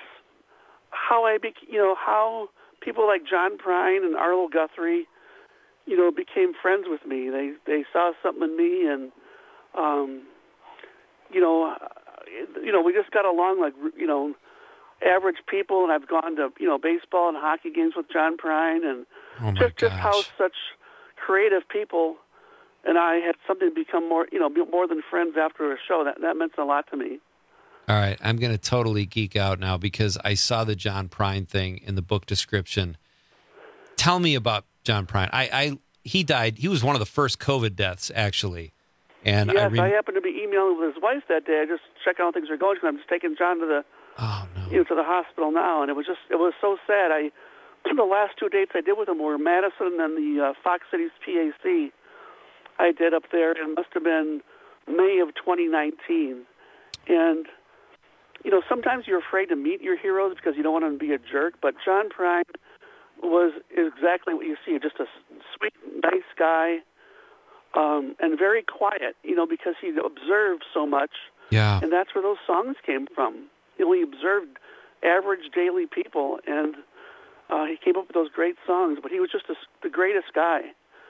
Speaker 6: how I, bec- you know, how people like John Prine and Arlo Guthrie, you know, became friends with me. They they saw something in me, and um, you know, you know, we just got along like you know, average people. And I've gone to you know baseball and hockey games with John Prine, and
Speaker 23: oh
Speaker 6: just just how such creative people and I had something to become more, you know, more than friends after a show. That that meant a lot to me.
Speaker 23: All right, I'm going to totally geek out now because I saw the John Prine thing in the book description. Tell me about John Prine. I, I he died. He was one of the first COVID deaths, actually. And
Speaker 6: yes,
Speaker 23: I, re-
Speaker 6: I happened to be emailing with his wife that day. I just checking how things are going because I'm just taking John to the,
Speaker 23: oh, no.
Speaker 6: you know, to the hospital now, and it was just it was so sad. I the last two dates I did with him were Madison and the uh, Fox Cities P A C. I did up there. It must have been May of twenty nineteen, and you know, sometimes you're afraid to meet your heroes because you don't want them to be a jerk, but John Prine was exactly what you see, just a sweet, nice guy, um, and very quiet, you know, because he observed so much.
Speaker 23: Yeah.
Speaker 6: And that's where those songs came from. You know, he observed average daily people, and uh, he came up with those great songs, but he was just a, the greatest guy.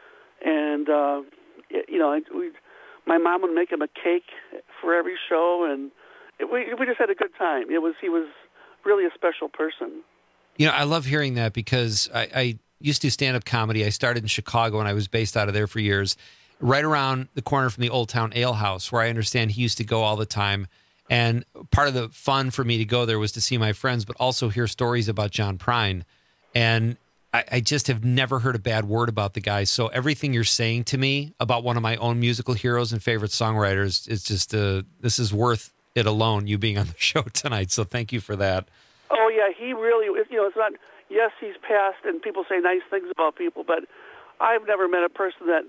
Speaker 6: And, uh, you know, we, my mom would make him a cake for every show, and it, we we just had a good time. It was he was really a special person.
Speaker 23: You know, I love hearing that because I, I used to do stand-up comedy. I started in Chicago, and I was based out of there for years, right around the corner from the Old Town Ale House, where I understand he used to go all the time. And part of the fun for me to go there was to see my friends, but also hear stories about John Prine. And I, I just have never heard a bad word about the guy. So everything you're saying to me about one of my own musical heroes and favorite songwriters is just, uh, this is worth it alone, you being on the show tonight. So thank you for that.
Speaker 6: Oh, yeah, he really, you know, it's not, yes, he's passed, and people say nice things about people, but I've never met a person that,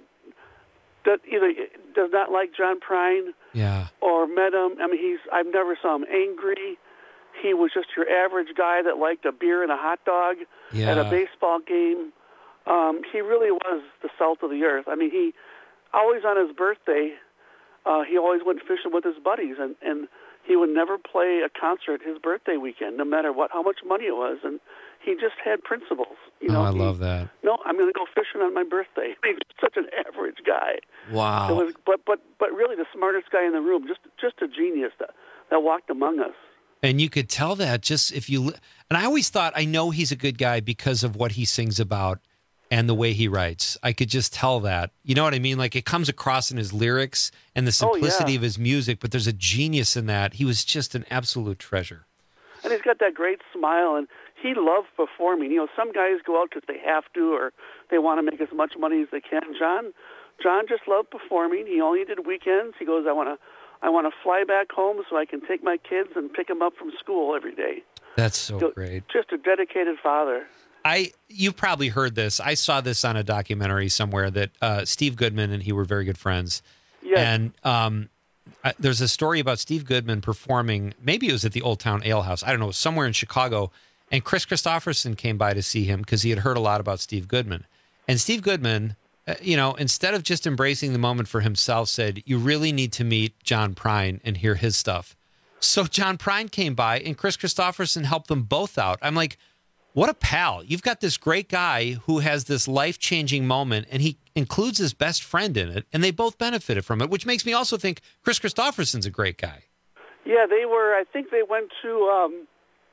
Speaker 6: that either does not like John Prine
Speaker 23: yeah.
Speaker 6: or met him. I mean, he's, I've never saw him angry. He was just your average guy that liked a beer and a hot dog
Speaker 23: yeah.
Speaker 6: at a baseball game. Um, he really was the salt of the earth. I mean, he, always on his birthday, uh, he always went fishing with his buddies, and, and he would never play a concert his birthday weekend, no matter what, how much money it was. And he just had principles. You know,
Speaker 23: oh, I
Speaker 6: he,
Speaker 23: love that.
Speaker 6: No, I'm going to go fishing on my birthday. He's such an average guy.
Speaker 23: Wow.
Speaker 6: It was, but but but really the smartest guy in the room, just just a genius that that walked among us.
Speaker 23: And you could tell that just if you, and I always thought, I know he's a good guy because of what he sings about and the way he writes. I could just tell that. You know what I mean? Like it comes across in his lyrics and the simplicity
Speaker 6: oh, yeah.
Speaker 23: of his music, but there's a genius in that. He was just an absolute treasure.
Speaker 6: And he's got that great smile, and he loved performing. You know, some guys go out because they have to or they want to make as much money as they can. John, John just loved performing. He only did weekends. He goes, I want to I want to fly back home so I can take my kids and pick them up from school every day.
Speaker 23: That's so,
Speaker 6: so
Speaker 23: great.
Speaker 6: Just a dedicated father.
Speaker 23: I you've probably heard this. I saw this on a documentary somewhere that uh, Steve Goodman and he were very good friends.
Speaker 6: Yes.
Speaker 23: And um, I, there's a story about Steve Goodman performing, maybe it was at the Old Town Ale House, I don't know, somewhere in Chicago, and Chris Christopherson came by to see him because he had heard a lot about Steve Goodman. And Steve Goodman, uh, you know, instead of just embracing the moment for himself, said, you really need to meet John Prine and hear his stuff. So John Prine came by, and Chris Christopherson helped them both out. I'm like, what a pal. You've got this great guy who has this life-changing moment, and he includes his best friend in it, and they both benefited from it, which makes me also think Chris Christopherson's a great guy.
Speaker 6: Yeah, they were. I think they went to um,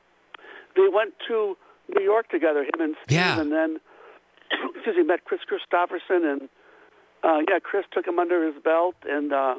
Speaker 6: they went to New York together, him and Steve,
Speaker 23: Yeah.
Speaker 6: and then excuse me, met Chris Christopherson, and uh, yeah, Chris took him under his belt and uh,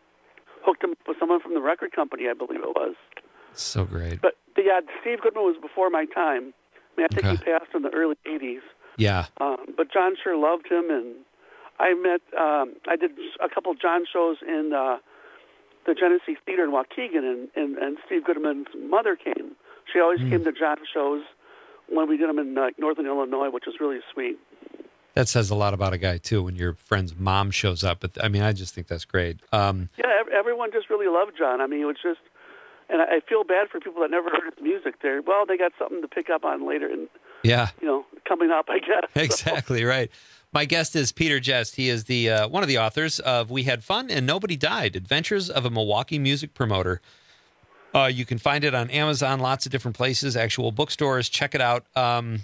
Speaker 6: hooked him up with someone from the record company, I believe it was.
Speaker 23: So great.
Speaker 6: But yeah, Steve Goodman was before my time. I mean, I think
Speaker 23: Okay.
Speaker 6: he passed in the early eighties.
Speaker 23: Yeah.
Speaker 6: Um, but John sure loved him, and I met. Um, I did a couple John shows in uh, the Genesee Theater in Waukegan, and, and, and Steve Goodman's mother came. She always
Speaker 23: Mm.
Speaker 6: came to John shows when we did them in uh, Northern Illinois, which was really sweet.
Speaker 23: That says a lot about a guy, too, when your friend's mom shows up. But I mean, I just think that's great. Um,
Speaker 6: Yeah, ev- everyone just really loved John. I mean, it was just, and I I feel bad for people that never heard his music. There, well, they got something to pick up on later, and
Speaker 23: yeah.
Speaker 6: you know, coming up, I guess.
Speaker 23: Exactly right. My guest is Peter Jest. He is the uh, one of the authors of We Had Fun and Nobody Died, Adventures of a Milwaukee Music Promoter. Uh, you can find it on Amazon, lots of different places, actual bookstores. Check it out. Um,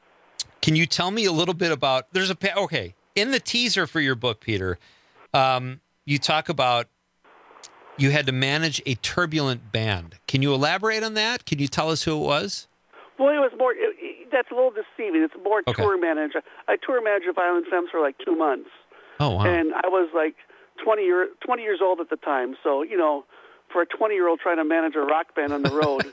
Speaker 23: can you tell me a little bit about, there's a, pa- okay, in the teaser for your book, Peter, um, you talk about you had to manage a turbulent band. Can you elaborate on that? Can you tell us who it was?
Speaker 6: Well, it was more. It, it, that's a little deceiving. It's more
Speaker 23: Okay.
Speaker 6: tour manager. I tour managed Violent Femmes for like two months.
Speaker 23: Oh, wow.
Speaker 6: And I was like twenty year twenty years old at the time. So you know, for a twenty year old trying to manage a rock band on the road.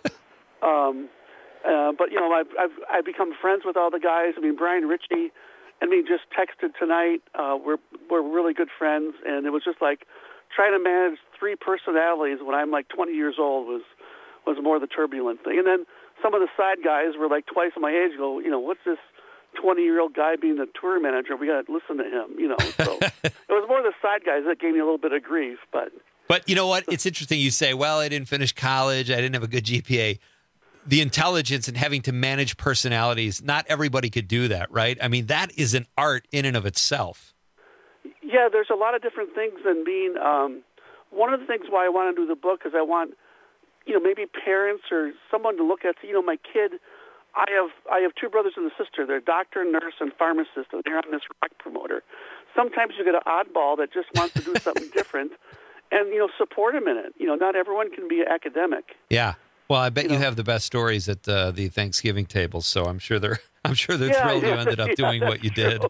Speaker 6: um, uh, but you know, I've I've I've become friends with all the guys. I mean, Brian Ritchie and me just texted tonight. Uh, we're we're really good friends, and it was just like trying to manage three personalities when I'm like twenty years old was was more the turbulent thing. And then some of the side guys were like twice my age. Go, you know, what's this twenty-year-old guy being the tour manager? We got to listen to him, you know. So it was more the side guys that gave me a little bit of grief. But
Speaker 23: But you know what? It's interesting. You say, well, I didn't finish college. I didn't have a good G P A. The intelligence and having to manage personalities, not everybody could do that, right? I mean, that is an art in and of itself.
Speaker 6: yeah, there's a lot of different things than being. Um, one of the things why I want to do the book is I want, you know, maybe parents or someone to look at. You know, my kid. I have I have two brothers and a sister. They're doctor, nurse, and pharmacist, and they're on this rock promoter. Sometimes you get an oddball that just wants to do something different, and you know, support them in it. You know, not everyone can be academic.
Speaker 23: Yeah. Well, I bet you, you know, have the best stories at uh, the Thanksgiving tables, so I'm sure they're I'm sure they're
Speaker 6: yeah,
Speaker 23: thrilled
Speaker 6: yeah,
Speaker 23: you ended up
Speaker 6: yeah,
Speaker 23: doing what you did.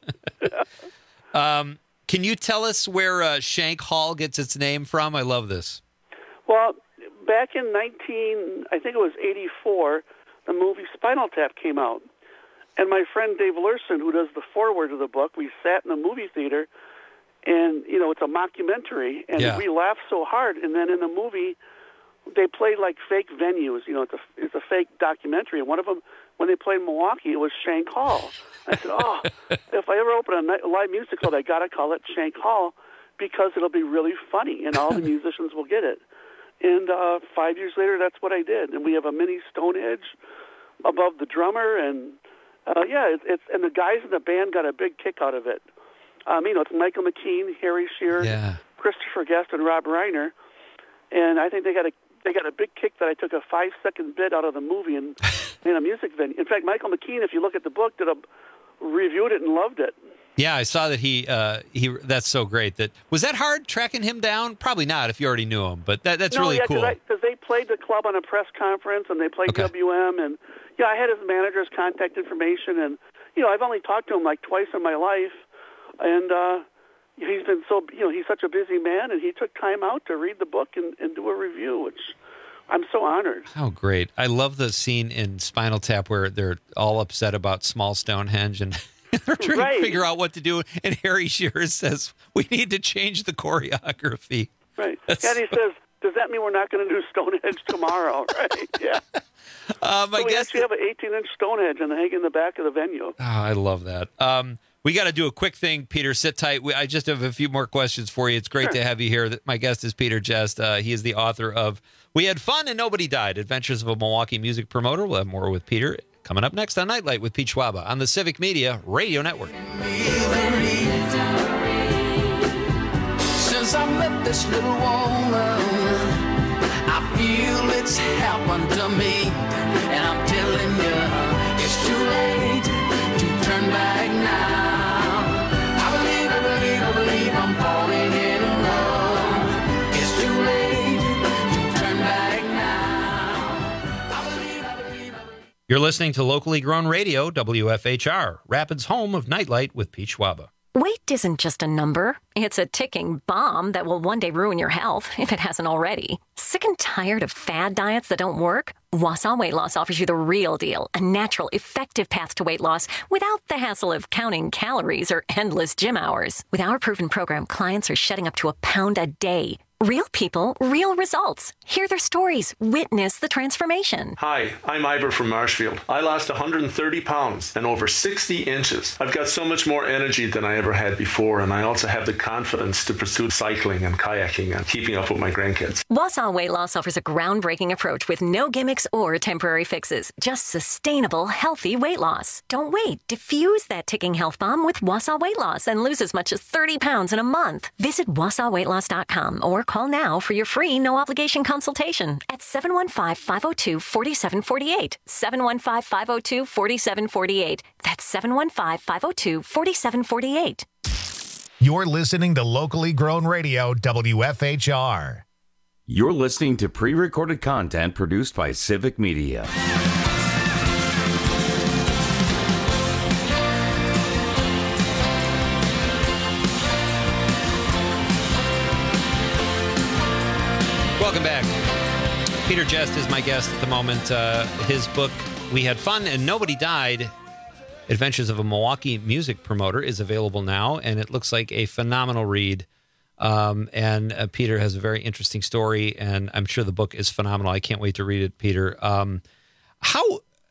Speaker 23: um, can you tell us where uh, Shank Hall gets its name from? I love this.
Speaker 6: Well, back in nineteen, I think it was eighty-four, the movie Spinal Tap came out. And my friend Dave Lurson, who does the foreword to the book, we sat in the movie theater, and, you know, it's a mockumentary, and
Speaker 23: Yeah.
Speaker 6: we laughed so hard. And then in the movie, they played, like, fake venues. You know, it's a, it's a fake documentary. And one of them, when they played Milwaukee, it was Shank Hall. I said, oh, if I ever open a night, live music club, I got to call it Shank Hall because it'll be really funny, and all the musicians will get it. And uh, five years later, that's what I did. And we have a mini Stonehenge above the drummer, and uh, yeah, it, it's and the guys in the band got a big kick out of it. Um, you know, it's Michael McKean, Harry Shearer,
Speaker 23: Yeah.
Speaker 6: Christopher Guest, and Rob Reiner, and I think they got a they got a big kick that I took a five second bit out of the movie and made a music venue. In fact, Michael McKean, if you look at the book, did a reviewed it and loved it.
Speaker 23: Yeah, I saw that he uh, he. That's so great. That was that hard tracking him down? Probably not if you already knew him, but that, that's
Speaker 6: no,
Speaker 23: really
Speaker 6: yeah,
Speaker 23: cool.
Speaker 6: Because they played the club on a press conference and they played
Speaker 23: Okay.
Speaker 6: W M, and yeah, I had his manager's contact information, and you know, I've only talked to him like twice in my life, and uh, he's been so you know he's such a busy man, and he took time out to read the book and, and do a review, which I'm so honored.
Speaker 23: How great! I love the scene in Spinal Tap where they're all upset about small Stonehenge and they're trying
Speaker 6: Right.
Speaker 23: to figure out what to do. And Harry Shearer says, "We need to change the choreography."
Speaker 6: Right.
Speaker 23: That's
Speaker 6: and he says, does that mean we're not going to do Stonehenge tomorrow? Right. Yeah.
Speaker 23: Um, I
Speaker 6: so we
Speaker 23: guess.
Speaker 6: actually have an eighteen inch Stonehenge and hang in the back of the venue.
Speaker 23: Oh, I love that. Um, we got to do a quick thing, Peter. Sit tight. We, I just have a few more questions for you. It's great
Speaker 6: Sure.
Speaker 23: to have you here. My guest is Peter Jest. Uh, he is the author of We Had Fun and Nobody Died, Adventures of a Milwaukee Music Promoter. We'll have more with Peter coming up next on Nightlight with Pete Schwaba on the Civic Media Radio Network.
Speaker 5: Since I met this little woman, I feel it's happened to me. And I'm telling you, It's too late to turn back now. I believe, I believe, I believe I'm falling in love. It's too late to turn back now. I believe, I believe, I believe.
Speaker 23: You're listening to locally grown radio, W F H R, Rapids' home of Nightlight with Pete Schwaba.
Speaker 4: Weight isn't just a number. It's a ticking bomb that will one day ruin your health, if it hasn't already. Sick and tired of fad diets that don't work? Wausau Weight Loss offers you the real deal, a natural, effective path to weight loss without the hassle of counting calories or endless gym hours. With our proven program, clients are shedding up to a pound a day. Real people, real results. Hear their stories. Witness the transformation.
Speaker 7: Hi, I'm Ivor from Marshfield. I lost one hundred thirty pounds and over sixty inches. I've got so much more energy than I ever had before, and I also have the confidence to pursue cycling and kayaking and keeping up with my grandkids.
Speaker 4: Wausau Weight Loss offers a groundbreaking approach with no gimmicks or temporary fixes. Just sustainable, healthy weight loss. Don't wait. Diffuse that ticking health bomb with Wausau Weight Loss and lose as much as thirty pounds in a month. Visit wausau weight loss dot com or call now for your free no-obligation consultation at seven one five, five oh two, four seven four eight. seven one five, five oh two, four seven four eight. That's seven one five, five oh two, four seven four eight.
Speaker 1: You're listening to locally grown radio, W F H R.
Speaker 2: You're listening to pre-recorded content produced by Civic Media.
Speaker 23: Welcome back. Peter Jest is my guest at the moment. Uh, his book, We Had Fun and Nobody Died, Adventures of a Milwaukee Music Promoter, is available now, and it looks like a phenomenal read. Um, and uh, Peter has a very interesting story, and I'm sure the book is phenomenal. I can't wait to read it, Peter. Um, how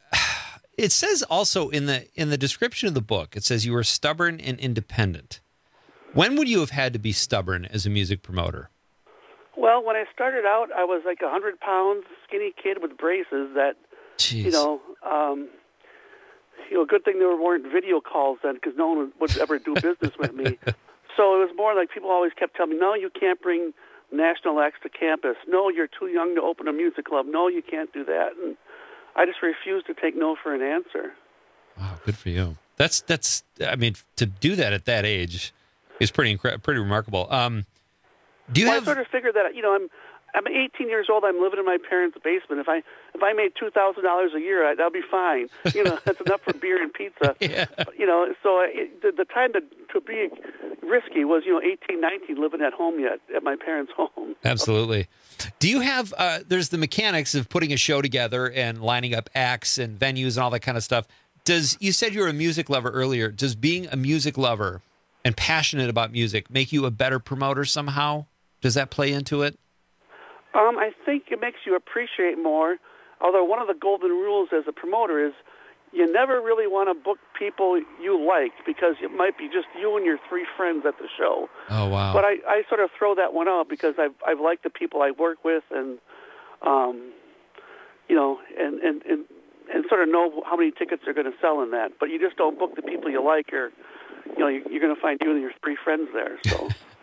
Speaker 23: it says also in the in the description of the book, it says you were stubborn and independent. When would you have had to be stubborn as a music promoter?
Speaker 6: Well, when I started out, I was like a hundred pounds, skinny kid with braces. That,
Speaker 23: Jeez.
Speaker 6: you know, um, you know, good thing there weren't video calls then, because no one would ever do business with me. So it was more like people always kept telling me, "No, you can't bring national acts to campus. No, you're too young to open a music club. No, you can't do that." And I just refused to take no for an answer.
Speaker 23: Wow, good for you. That's that's. I mean, to do that at that age is pretty incre- pretty remarkable. Um, Do you
Speaker 6: well,
Speaker 23: have...
Speaker 6: I sort of figured that, you know, I'm I'm eighteen years old. I'm living in my parents' basement. If I if I made two thousand dollars a year, I, that'll be fine. You know, that's enough for beer and pizza.
Speaker 23: Yeah.
Speaker 6: You know, so it, the, the time to to be risky was, you know, eighteen, nineteen, living at home yet at my parents' home.
Speaker 23: Absolutely. Do you have? Uh, there's the mechanics of putting a show together and lining up acts and venues and all that kind of stuff. Does you said you're a music lover earlier? Does being a music lover and passionate about music make you a better promoter somehow? Does that play into it?
Speaker 6: Um, I think it makes you appreciate more, although one of the golden rules as a promoter is you never really want to book people you like, because it might be just you and your three friends at the show.
Speaker 23: Oh, wow.
Speaker 6: But I, I sort of throw that one out because I've, I've liked the people I work with and, um, you know, and, and, and, and sort of know how many tickets they're going to sell in that. But you just don't book the people you like, or, you know, you're going to find you and your three friends there, so...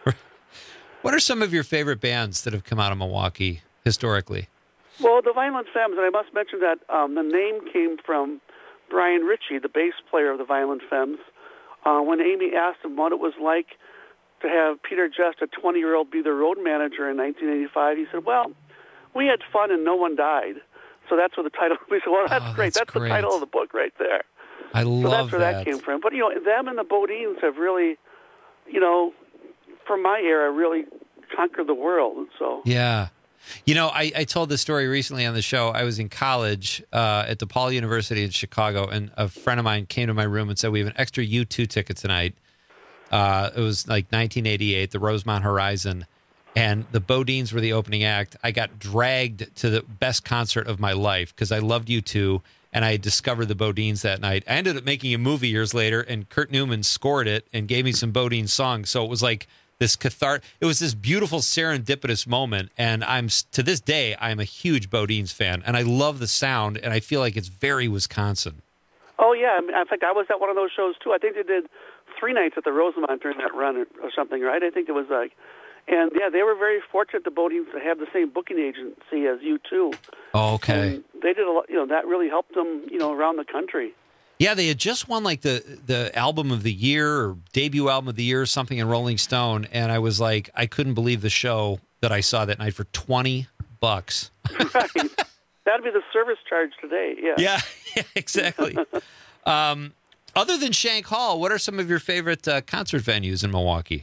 Speaker 23: What are some of your favorite bands that have come out of Milwaukee historically?
Speaker 6: Well, the Violent Femmes, and I must mention that um, the name came from Brian Ritchie, the bass player of the Violent Femmes. Uh, when Amy asked him what it was like to have Peter Just, a twenty-year-old, be the road manager in nineteen eighty-five, he said, well, we had fun and no one died. So that's where the title, we said, well, that's
Speaker 23: oh,
Speaker 6: great.
Speaker 23: That's,
Speaker 6: That's
Speaker 23: great.
Speaker 6: the title of the book right there.
Speaker 23: I love
Speaker 6: So that's where that.
Speaker 23: that
Speaker 6: came from. But, you know, them and the Bodines have really, you know, from my era, really conquered the world. So
Speaker 23: yeah, you know, I, I told this story recently on the show. I was in college uh, at DePaul University in Chicago, and a friend of mine came to my room and said, "We have an extra U two ticket tonight." Uh, it was like nineteen eighty-eight, the Rosemont Horizon, and the Bodines were the opening act. I got dragged to the best concert of my life because I loved U two. And I discovered the Bodines that night. I ended up making a movie years later, and Kurt Newman scored it and gave me some Bodine songs. So it was like this cathart. It was this beautiful serendipitous moment. And I'm to this day, I'm a huge Bodines fan, and I love the sound, and I feel like it's very Wisconsin.
Speaker 6: Oh yeah, I mean, in fact, I was at one of those shows too. I think they did three nights at the Rosemont during that run or, or something, right? I think it was like, and yeah, they were very fortunate, the Bodines, to have the same booking agency as U two.
Speaker 23: Oh, okay.
Speaker 6: And they did a lot, you know, that really helped them, you know, around the country.
Speaker 23: Yeah, they had just won like the the album of the year or debut album of the year or something in Rolling Stone, and I was like, I couldn't believe the show that I saw that night for twenty bucks.
Speaker 6: Right. That'd be the service charge today. Yeah.
Speaker 23: Yeah, yeah exactly. um, other than Shank Hall, what are some of your favorite uh, concert venues in Milwaukee?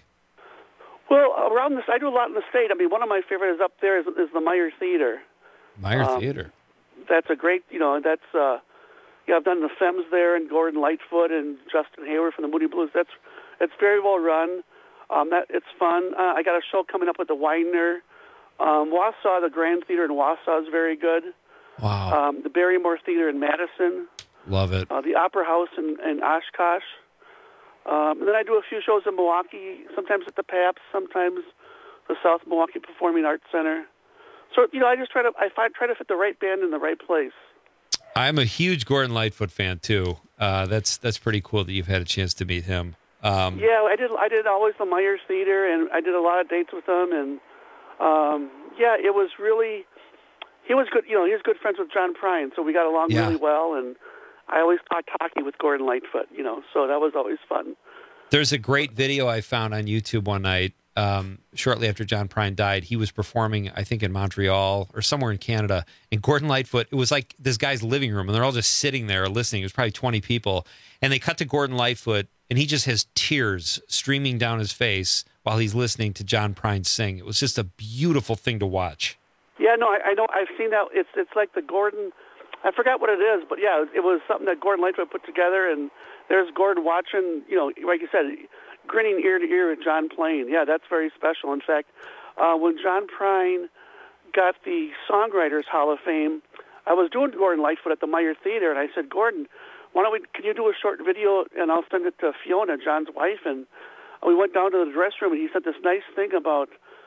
Speaker 6: Well, around this, I do a lot in the state. I mean, one of my favorites up there is, is the Meyer Theater.
Speaker 23: Meyer
Speaker 6: Um,
Speaker 23: Theater.
Speaker 6: That's a great, you know, that's, uh, yeah, I've done the Femmes there and Gordon Lightfoot and Justin Hayward from the Moody Blues. That's, it's very well run. Um, that it's fun. Uh, I got a show coming up with the Widener. Um, Wausau, the Grand Theater in Wausau is very good.
Speaker 23: Wow.
Speaker 6: Um, the Barrymore Theater in Madison.
Speaker 23: Love it.
Speaker 6: Uh, the Opera House in, in Oshkosh. Um, and then I do a few shows in Milwaukee, sometimes at the Paps, sometimes the South Milwaukee Performing Arts Center. So, you know, I just try to I find, try to fit the right band in the right place.
Speaker 23: I'm a huge Gordon Lightfoot fan too. Uh, that's that's pretty cool that you've had a chance to meet him. Um,
Speaker 6: Yeah, I did. I did always the Myers Theater, and I did a lot of dates with him. And um, yeah, it was really. He was good. You know, he was good friends with John Prine, so we got along
Speaker 23: Yeah.
Speaker 6: really well. And I always talked hockey with Gordon Lightfoot. You know, so that was always fun.
Speaker 23: There's a great video I found on YouTube one night. Um, shortly after John Prine died, he was performing, I think, in Montreal or somewhere in Canada. And Gordon Lightfoot, it was like this guy's living room, and they're all just sitting there listening. It was probably twenty people. And they cut to Gordon Lightfoot, and he just has tears streaming down his face while he's listening to John Prine sing. It was just a beautiful thing to watch.
Speaker 6: Yeah, no, I, I know. I've seen that. It's it's like the Gordon. I forgot what it is, but yeah, it was something that Gordon Lightfoot put together, and there's Gordon watching. You know, like you said, grinning ear to ear with John playing. Yeah, that's very special. In fact, uh, when John Prine got the Songwriters Hall of Fame, I was doing Gordon Lightfoot at the Meyer Theater, and I said, Gordon, why don't we? Can you do a short video, and I'll send it to Fiona, John's wife, and we went down to the dress room, and he said this nice thing about.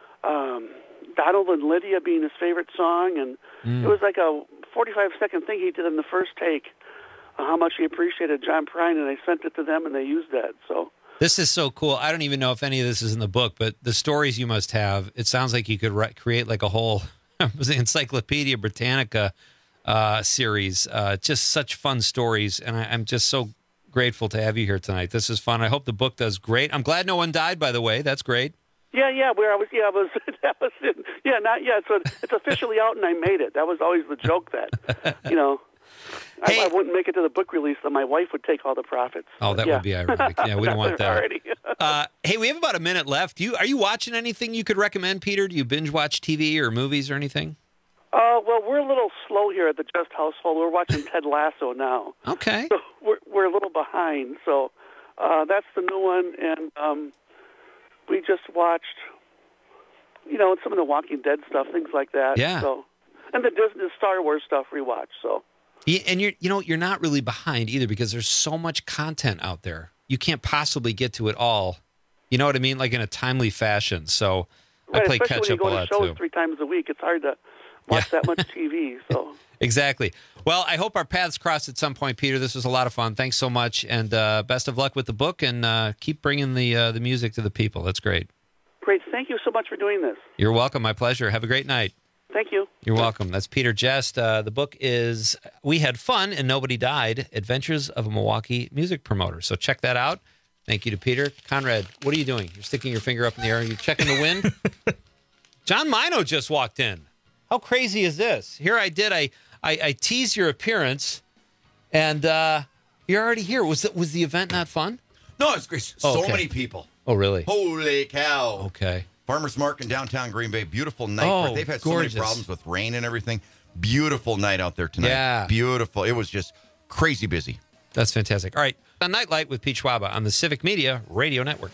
Speaker 6: Um, Donald and Lydia being his favorite song, and
Speaker 23: Mm.
Speaker 6: it was like a forty-five second thing he did in the first take, uh, how much he appreciated John Prine, and I sent it to them, and they used that. So
Speaker 23: This is so cool. I don't even know if any of this is in the book, but the stories you must have, it sounds like you could re- create like a whole was it Encyclopedia Britannica uh, series. Uh, just such fun stories, and I, I'm just so grateful to have you here tonight. This is fun. I hope the book does great. I'm glad no one died, by the way. That's great.
Speaker 6: yeah, yeah, where I was, yeah, I was, that was, it. yeah, not yet. So it's officially out, and I made it. That was always the joke that, you know. I, I wouldn't make it to the book release, and my wife would take all the profits.
Speaker 23: Oh, that
Speaker 6: yeah.
Speaker 23: would be ironic. Yeah, we don't want that.
Speaker 6: Already.
Speaker 23: uh, hey, we have about a minute left. Do you are you watching anything you could recommend, Peter? Do you binge watch T V or movies or anything?
Speaker 6: Uh, well, we're a little slow here at the Just household. We're watching Ted Lasso now.
Speaker 23: Okay.
Speaker 6: So we're we're a little behind. So uh, that's the new one, and um, we just watched, you know, some of the Walking Dead stuff, things like that.
Speaker 23: Yeah.
Speaker 6: So, and the Disney Star Wars stuff we watch. So.
Speaker 23: Yeah, and you're you know you're not really behind either because there's so much content out there. You can't possibly get to it all. You know what I mean? Like in a timely fashion. So
Speaker 6: Right,
Speaker 23: I play
Speaker 6: especially
Speaker 23: catch
Speaker 6: when
Speaker 23: up a
Speaker 6: you go
Speaker 23: lot
Speaker 6: to shows
Speaker 23: too.
Speaker 6: three times a week. It's hard to watch that much T V. So.
Speaker 23: Exactly. Well, I hope our paths cross at some point, Peter. This was a lot of fun. Thanks so much, and uh, best of luck with the book, and uh, keep bringing the uh, the music to the people. That's great.
Speaker 6: Great. Thank you so much for doing this.
Speaker 23: You're welcome. My pleasure. Have a great night.
Speaker 6: Thank you.
Speaker 23: You're welcome. That's Peter Jest. Uh, the book is We Had Fun and Nobody Died, Adventures of a Milwaukee Music Promoter. So check that out. Thank you to Peter. Conrad, what are you doing? You're sticking your finger up in the air. Are you checking the wind? John Mino just walked in. How crazy is this? Here I did. I I, I teased your appearance, and uh, you're already here. Was the, was the event not fun?
Speaker 8: No, it's great.
Speaker 23: Oh,
Speaker 8: So
Speaker 23: okay.
Speaker 8: many people.
Speaker 23: Oh, really?
Speaker 8: Holy cow.
Speaker 23: Okay.
Speaker 8: Farmers Market in downtown Green Bay. Beautiful night.
Speaker 23: Oh,
Speaker 8: They've had
Speaker 23: gorgeous.
Speaker 8: so many problems with rain and everything. Beautiful night out there tonight.
Speaker 23: Yeah.
Speaker 8: Beautiful. It was just crazy busy.
Speaker 23: That's fantastic. All right. On Nightlight with Pete Schwaba on the Civic Media Radio Network.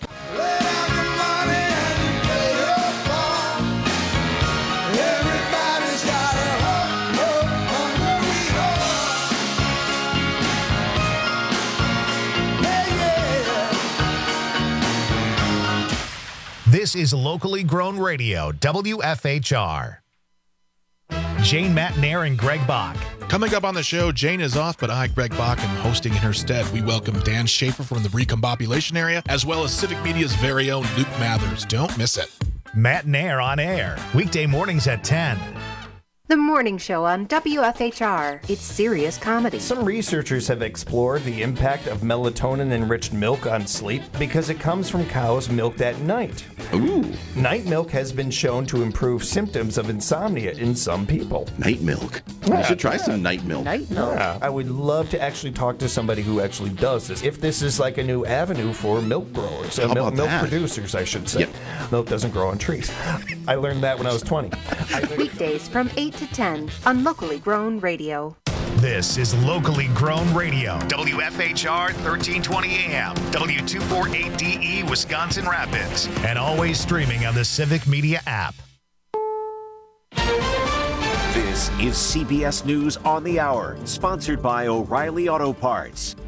Speaker 1: This is locally grown radio, W F H R. Jane Matnair and Greg Bach.
Speaker 18: Coming up on the show, Jane is off, but I, Greg Bach, am hosting in her stead. We welcome Dan Schaefer from the Recombobulation area, as well as Civic Media's very own Luke Mathers. Don't miss it.
Speaker 1: Matnair on air, weekday mornings at ten.
Speaker 30: The morning show on W F H R. It's serious comedy.
Speaker 9: Some researchers have explored the impact of melatonin-enriched milk on sleep because it comes from cows milked at night.
Speaker 10: Ooh.
Speaker 9: Night milk has been shown to improve symptoms of insomnia in some people.
Speaker 10: Night milk.
Speaker 9: Yeah,
Speaker 10: I should try
Speaker 9: yeah.
Speaker 10: some night milk.
Speaker 30: Night milk.
Speaker 9: Yeah, I would love to actually talk to somebody who actually does this. If this is like a new avenue for milk growers, uh,
Speaker 10: How
Speaker 9: milk,
Speaker 10: about
Speaker 9: milk
Speaker 10: that?
Speaker 9: producers, I should say.
Speaker 10: Yep.
Speaker 9: Milk doesn't grow on trees. I learned that when I was twenty.
Speaker 30: Weekdays from eight to ten on Locally Grown Radio.
Speaker 1: This is Locally Grown Radio. W F H R thirteen twenty A M, W two forty-eight D E, Wisconsin Rapids. And always streaming on the Civic Media app.
Speaker 11: This is C B S News on the Hour, sponsored by O'Reilly Auto Parts.